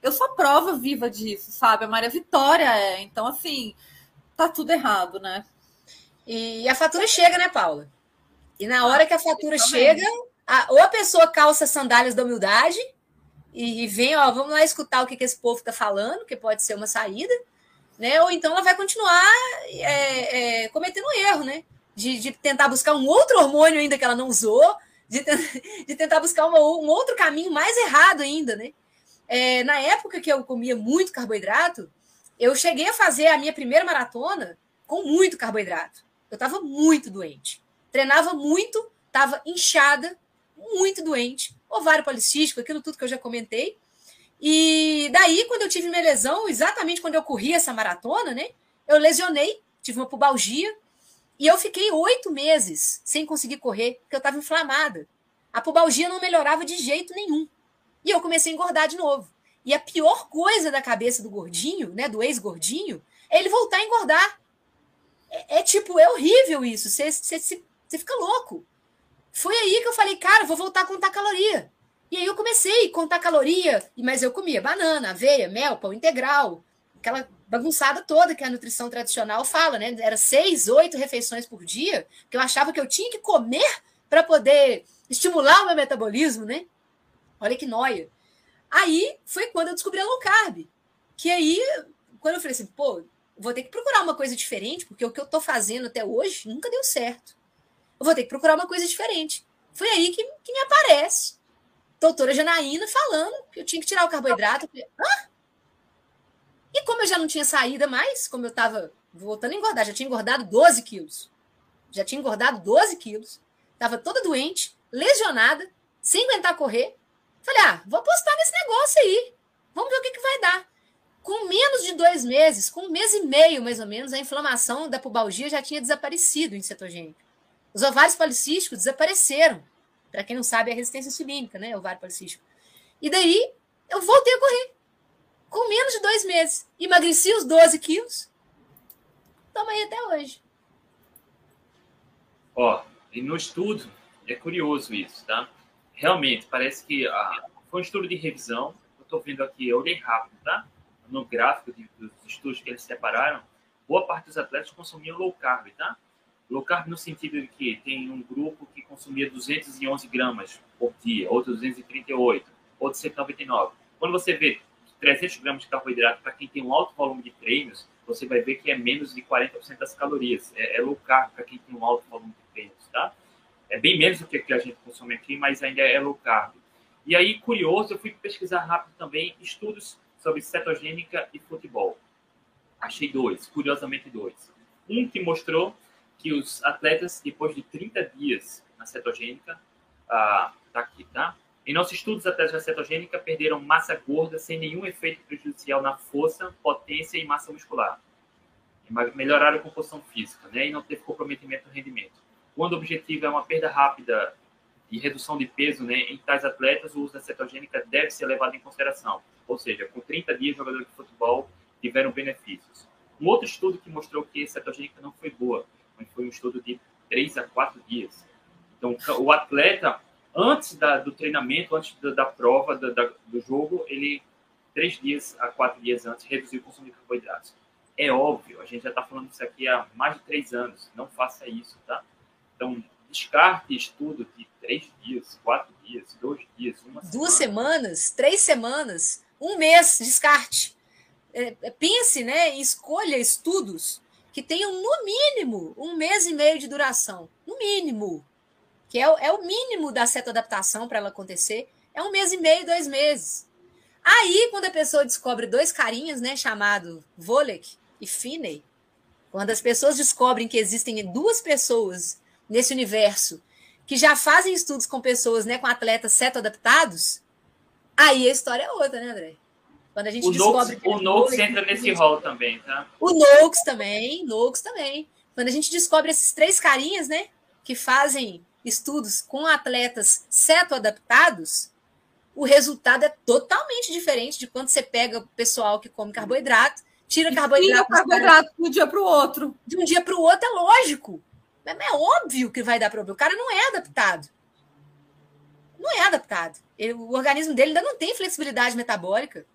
[SPEAKER 3] eu sou prova viva disso, sabe? A Maria Vitória é. Então, assim, tá tudo errado, né?
[SPEAKER 2] E a fatura chega, né, Paula? E na hora que a fatura chega, ou a pessoa calça as sandálias da humildade e vem, ó, vamos lá escutar o que esse povo tá falando, que pode ser uma saída, né? Ou então ela vai continuar cometendo um erro, né? De tentar buscar um outro hormônio ainda que ela não usou, de tentar buscar um outro caminho mais errado ainda, né? Na época que eu comia muito carboidrato, eu cheguei a fazer a minha primeira maratona com muito carboidrato. Eu estava muito doente. Treinava muito, estava inchada, muito doente. Ovário policístico, aquilo tudo que eu já comentei. E daí, quando eu tive minha lesão, exatamente quando eu corri essa maratona, né? Eu lesionei, tive uma pubalgia. E eu fiquei 8 meses sem conseguir correr, porque eu estava inflamada. A pubalgia não melhorava de jeito nenhum. E eu comecei a engordar de novo. E a pior coisa da cabeça do gordinho, né, do ex-gordinho, é ele voltar a engordar. É horrível isso. Você fica louco. Foi aí que eu falei, cara, vou voltar a contar caloria. E aí eu comecei a contar caloria, mas eu comia banana, aveia, mel, pão integral, aquela bagunçada toda que a nutrição tradicional fala, né? Era 6, 8 refeições por dia, que eu achava que eu tinha que comer para poder estimular o meu metabolismo, né? Olha que nóia. Aí foi quando eu descobri a low carb. Que aí, quando eu falei assim, pô, vou ter que procurar uma coisa diferente, porque o que eu tô fazendo até hoje nunca deu certo. Eu vou ter que procurar uma coisa diferente. Foi aí que me aparece doutora Janaína falando que eu tinha que tirar o carboidrato. Hã? E como eu já não tinha saída mais, como eu estava voltando a engordar, já tinha engordado 12 quilos. Estava toda doente, lesionada, sem aguentar correr. Falei, vou apostar nesse negócio aí. Vamos ver o que vai dar. Com menos de 2 meses, com 1 mês e meio, mais ou menos, a inflamação da pubalgia já tinha desaparecido em cetogênico. Os ovários policísticos desapareceram. Para quem não sabe, é a resistência insulínica, né? Ovário policístico. E daí, eu voltei a correr. Com menos de 2 meses. Emagreci os 12 quilos. Estamos aí até hoje.
[SPEAKER 1] E no estudo, é curioso isso, tá? Realmente, parece que foi um estudo de revisão. Eu estou vendo aqui, eu olhei rápido, tá? No gráfico dos estudos que eles separaram, boa parte dos atletas consumiam low carb, tá? Low carb no sentido de que tem um grupo que consumia 211 gramas por dia, outro 238, outro 199. Quando você vê 300 gramas de carboidrato para quem tem um alto volume de treinos, você vai ver que é menos de 40% das calorias. É low carb para quem tem um alto volume de treinos, tá? É bem menos do que a gente consome aqui, mas ainda é low carb. E aí, curioso, eu fui pesquisar rápido também estudos sobre cetogênica e futebol. Achei 2, curiosamente 2. Um que mostrou que os atletas, depois de 30 dias na cetogênica, tá aqui, tá? Em nosso estudo, os atletas da cetogênica perderam massa gorda sem nenhum efeito prejudicial na força, potência e massa muscular. Melhoraram a composição física, né? E não teve comprometimento do rendimento. Quando o objetivo é uma perda rápida e redução de peso, né, em tais atletas, o uso da cetogênica deve ser levado em consideração. Ou seja, com 30 dias, jogadores de futebol tiveram benefícios. Um outro estudo que mostrou que a cetogênica não foi boa, mas foi um estudo de 3 a 4 dias. Então, o atleta, antes do treinamento, antes da prova, do jogo, ele, 3 dias a 4 dias antes, reduziu o consumo de carboidratos. É óbvio, a gente já está falando isso aqui há mais de 3 anos. Não faça isso, tá? Então, descarte estudo de 3 dias, 4 dias, 2 dias, 1 semana.
[SPEAKER 2] 2 semanas, 3 semanas, 1 mês, descarte. Pense, né, em escolha estudos que tenham, no mínimo, 1 mês e meio de duração. No mínimo. Que é o mínimo da cetoadaptação para ela acontecer. É 1 mês e meio, 2 meses. Aí, quando a pessoa descobre 2 carinhas, né, chamado Volek e Finney, quando as pessoas descobrem que existem 2 pessoas nesse universo que já fazem estudos com pessoas, né, com atletas cetoadaptados, aí a história é outra, né, André? Quando a gente descobre...
[SPEAKER 1] O Noakes entra nesse rol também, tá?
[SPEAKER 2] O Noakes também. Quando a gente descobre esses 3 carinhas, né, que fazem estudos com atletas cetoadaptados, o resultado é totalmente diferente de quando você pega o pessoal que come carboidrato, tira carboidrato
[SPEAKER 3] de um dia para o outro.
[SPEAKER 2] De um dia para o outro, é lógico. É óbvio que vai dar problema. O cara não é adaptado. O organismo dele ainda não tem flexibilidade metabólica.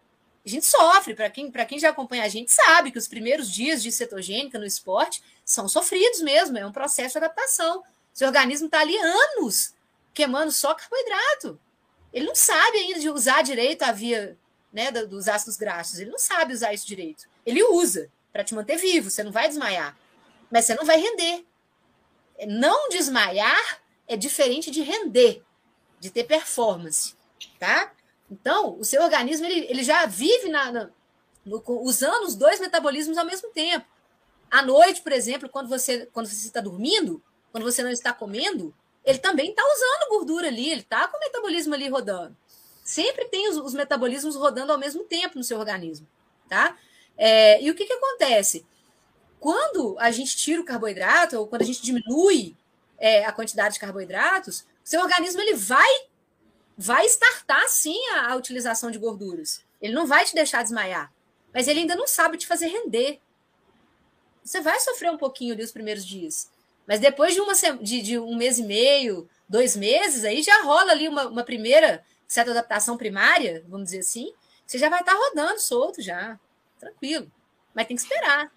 [SPEAKER 2] A gente sofre, para quem já acompanha a gente sabe que os primeiros dias de cetogênica no esporte são sofridos mesmo, é um processo de adaptação. Seu organismo está ali anos queimando só carboidrato. Ele não sabe ainda de usar direito a via, né, dos ácidos graxos, ele não sabe usar isso direito. Ele usa para te manter vivo, você não vai desmaiar, mas você não vai render. Não desmaiar é diferente de render, de ter performance, tá? Então, o seu organismo ele já vive usando os dois metabolismos ao mesmo tempo. À noite, por exemplo, quando você está dormindo, quando você não está comendo, ele também está usando gordura ali, ele está com o metabolismo ali rodando. Sempre tem os metabolismos rodando ao mesmo tempo no seu organismo, tá? E o que acontece? Quando a gente tira o carboidrato, ou quando a gente diminui a quantidade de carboidratos, o seu organismo ele vai startar, sim, a utilização de gorduras. Ele não vai te deixar desmaiar, mas ele ainda não sabe te fazer render. Você vai sofrer um pouquinho ali os primeiros dias, mas depois de um mês e meio, 2 meses, aí já rola ali uma primeira certa adaptação primária, vamos dizer assim, você já vai estar rodando solto já, tranquilo, mas tem que esperar.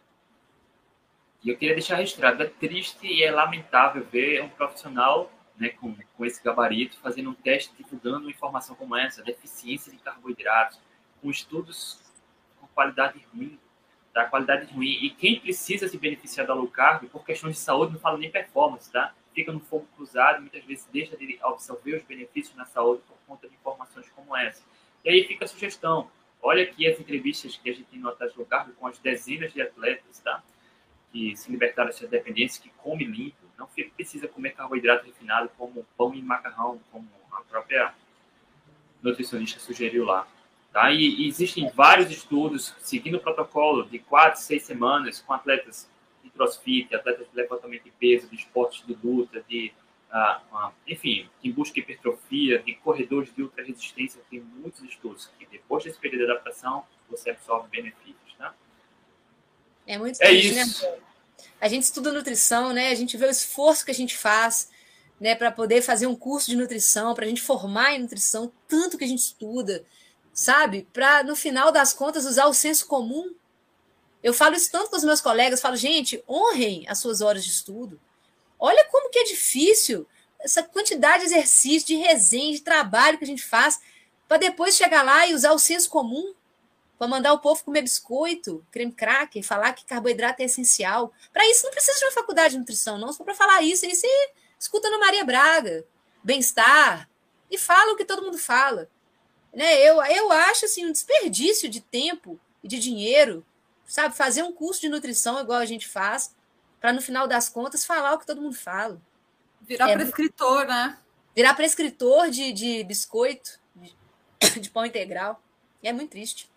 [SPEAKER 1] E eu queria deixar registrado, é triste e é lamentável ver um profissional, né, com esse gabarito fazendo um teste divulgando uma informação como essa, deficiência de carboidratos, com estudos com qualidade ruim, tá? Qualidade ruim. E quem precisa se beneficiar da low carb, por questões de saúde, não fala nem performance, tá? Fica no fogo cruzado, muitas vezes deixa de absorver os benefícios na saúde por conta de informações como essa. E aí fica a sugestão. Olha aqui as entrevistas que a gente tem no Atrás Low Carb com as dezenas de atletas, tá? Que se libertaram dessa dependência, que come limpo, não precisa comer carboidrato refinado como pão e macarrão, como a própria nutricionista sugeriu lá. Tá? E existem vários estudos seguindo o protocolo de 4, 6 semanas com atletas de crossfit, atletas de levantamento de peso, de esportes de luta, enfim, em busca de hipertrofia, de corredores de ultra resistência. Tem muitos estudos que depois desse período de adaptação você absorve benefícios. Tá?
[SPEAKER 2] É muito triste,
[SPEAKER 1] isso.
[SPEAKER 2] Né? A gente estuda nutrição, né? A gente vê o esforço que a gente faz, né, para poder fazer um curso de nutrição, para a gente formar em nutrição, tanto que a gente estuda, sabe? Para, no final das contas, usar o senso comum. Eu falo isso tanto com os meus colegas, falo, gente, honrem as suas horas de estudo. Olha como que é difícil essa quantidade de exercício, de resenha, de trabalho que a gente faz, para depois chegar lá e usar o senso comum, para mandar o povo comer biscoito, creme cracker, falar que carboidrato é essencial. Para isso não precisa de uma faculdade de nutrição, não. Só para falar isso, aí você escuta no Maria Braga, bem-estar, e fala o que todo mundo fala. Né? Eu acho assim, um desperdício de tempo e de dinheiro, sabe? Fazer um curso de nutrição igual a gente faz, para no final das contas falar o que todo mundo fala.
[SPEAKER 3] Virar prescritor, né?
[SPEAKER 2] Virar prescritor de biscoito, de pão integral. É muito triste.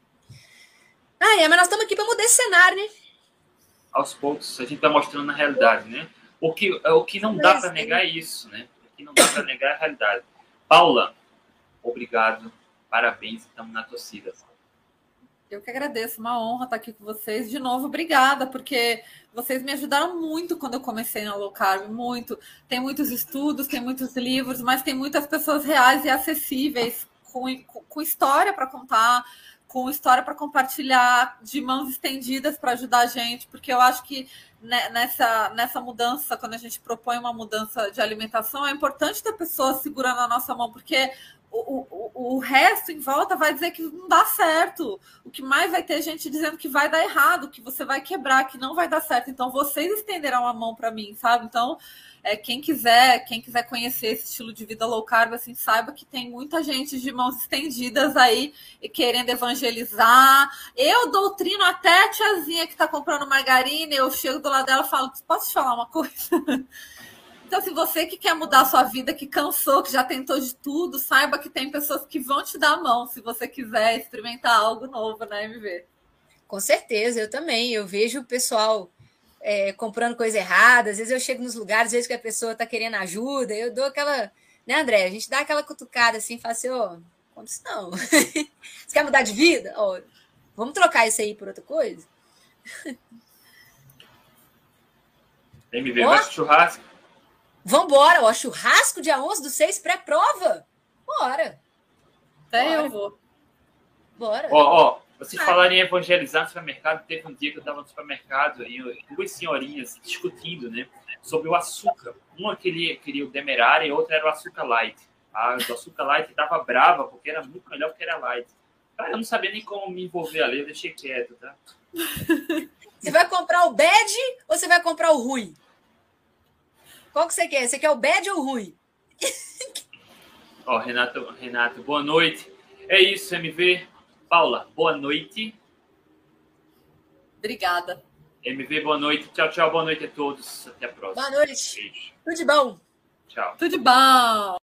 [SPEAKER 2] Mas nós estamos aqui para mudar esse cenário, né?
[SPEAKER 1] Aos poucos, a gente está mostrando a realidade, né? O que não dá para negar é isso, né? O que não dá para negar é a realidade. Paula, obrigado, parabéns, estamos na torcida.
[SPEAKER 3] Eu que agradeço, uma honra estar aqui com vocês. De novo, obrigada, porque vocês me ajudaram muito quando eu comecei na low carb, muito. Tem muitos estudos, tem muitos livros, mas tem muitas pessoas reais e acessíveis, com história para contar, com história para compartilhar, de mãos estendidas para ajudar a gente, porque eu acho que nessa mudança, quando a gente propõe uma mudança de alimentação, é importante ter pessoas segurando a nossa mão, porque o resto em volta vai dizer que não dá certo. O que mais vai ter gente dizendo que vai dar errado, que você vai quebrar, que não vai dar certo. Então, vocês estenderão a mão para mim, sabe? Então, quem quiser conhecer esse estilo de vida low carb, assim, saiba que tem muita gente de mãos estendidas aí querendo evangelizar. Eu doutrino até a tiazinha que está comprando margarina, eu chego do lado dela e falo, posso te falar uma coisa? Então, se você que quer mudar a sua vida, que cansou, que já tentou de tudo, saiba que tem pessoas que vão te dar a mão se você quiser experimentar algo novo na MV.
[SPEAKER 2] Com certeza, eu também. Eu vejo o pessoal comprando coisa errada. Às vezes eu chego nos lugares, vejo que a pessoa está querendo ajuda, eu dou aquela... Né, André? A gente dá aquela cutucada assim, fala assim, como isso não? Você quer mudar de vida? Vamos trocar isso aí por outra coisa?
[SPEAKER 1] MV vai pro churrasco.
[SPEAKER 2] Vambora, churrasco dia 11/6, pré-prova. Bora.
[SPEAKER 3] Eu vou.
[SPEAKER 2] Bora.
[SPEAKER 1] Ó, vocês falaram em evangelizar no supermercado. Teve um dia que eu estava no supermercado e duas senhorinhas discutindo, né, sobre o açúcar. Uma queria o Demerara e a outra era o açúcar light. A do açúcar light estava brava porque era muito melhor que era light. Cara, eu não sabia nem como me envolver ali, eu deixei quieto, tá?
[SPEAKER 2] Você vai comprar o bad ou você vai comprar o ruim? Qual que você quer? Você quer o bad ou o ruim?
[SPEAKER 1] Ó, Renato, boa noite. É isso, MV. Paula, boa noite.
[SPEAKER 3] Obrigada.
[SPEAKER 1] MV, boa noite. Tchau, tchau. Boa noite a todos. Até a próxima.
[SPEAKER 2] Boa noite.
[SPEAKER 1] Beijo.
[SPEAKER 2] Tudo de bom.
[SPEAKER 1] Tchau.
[SPEAKER 3] Tudo de bom.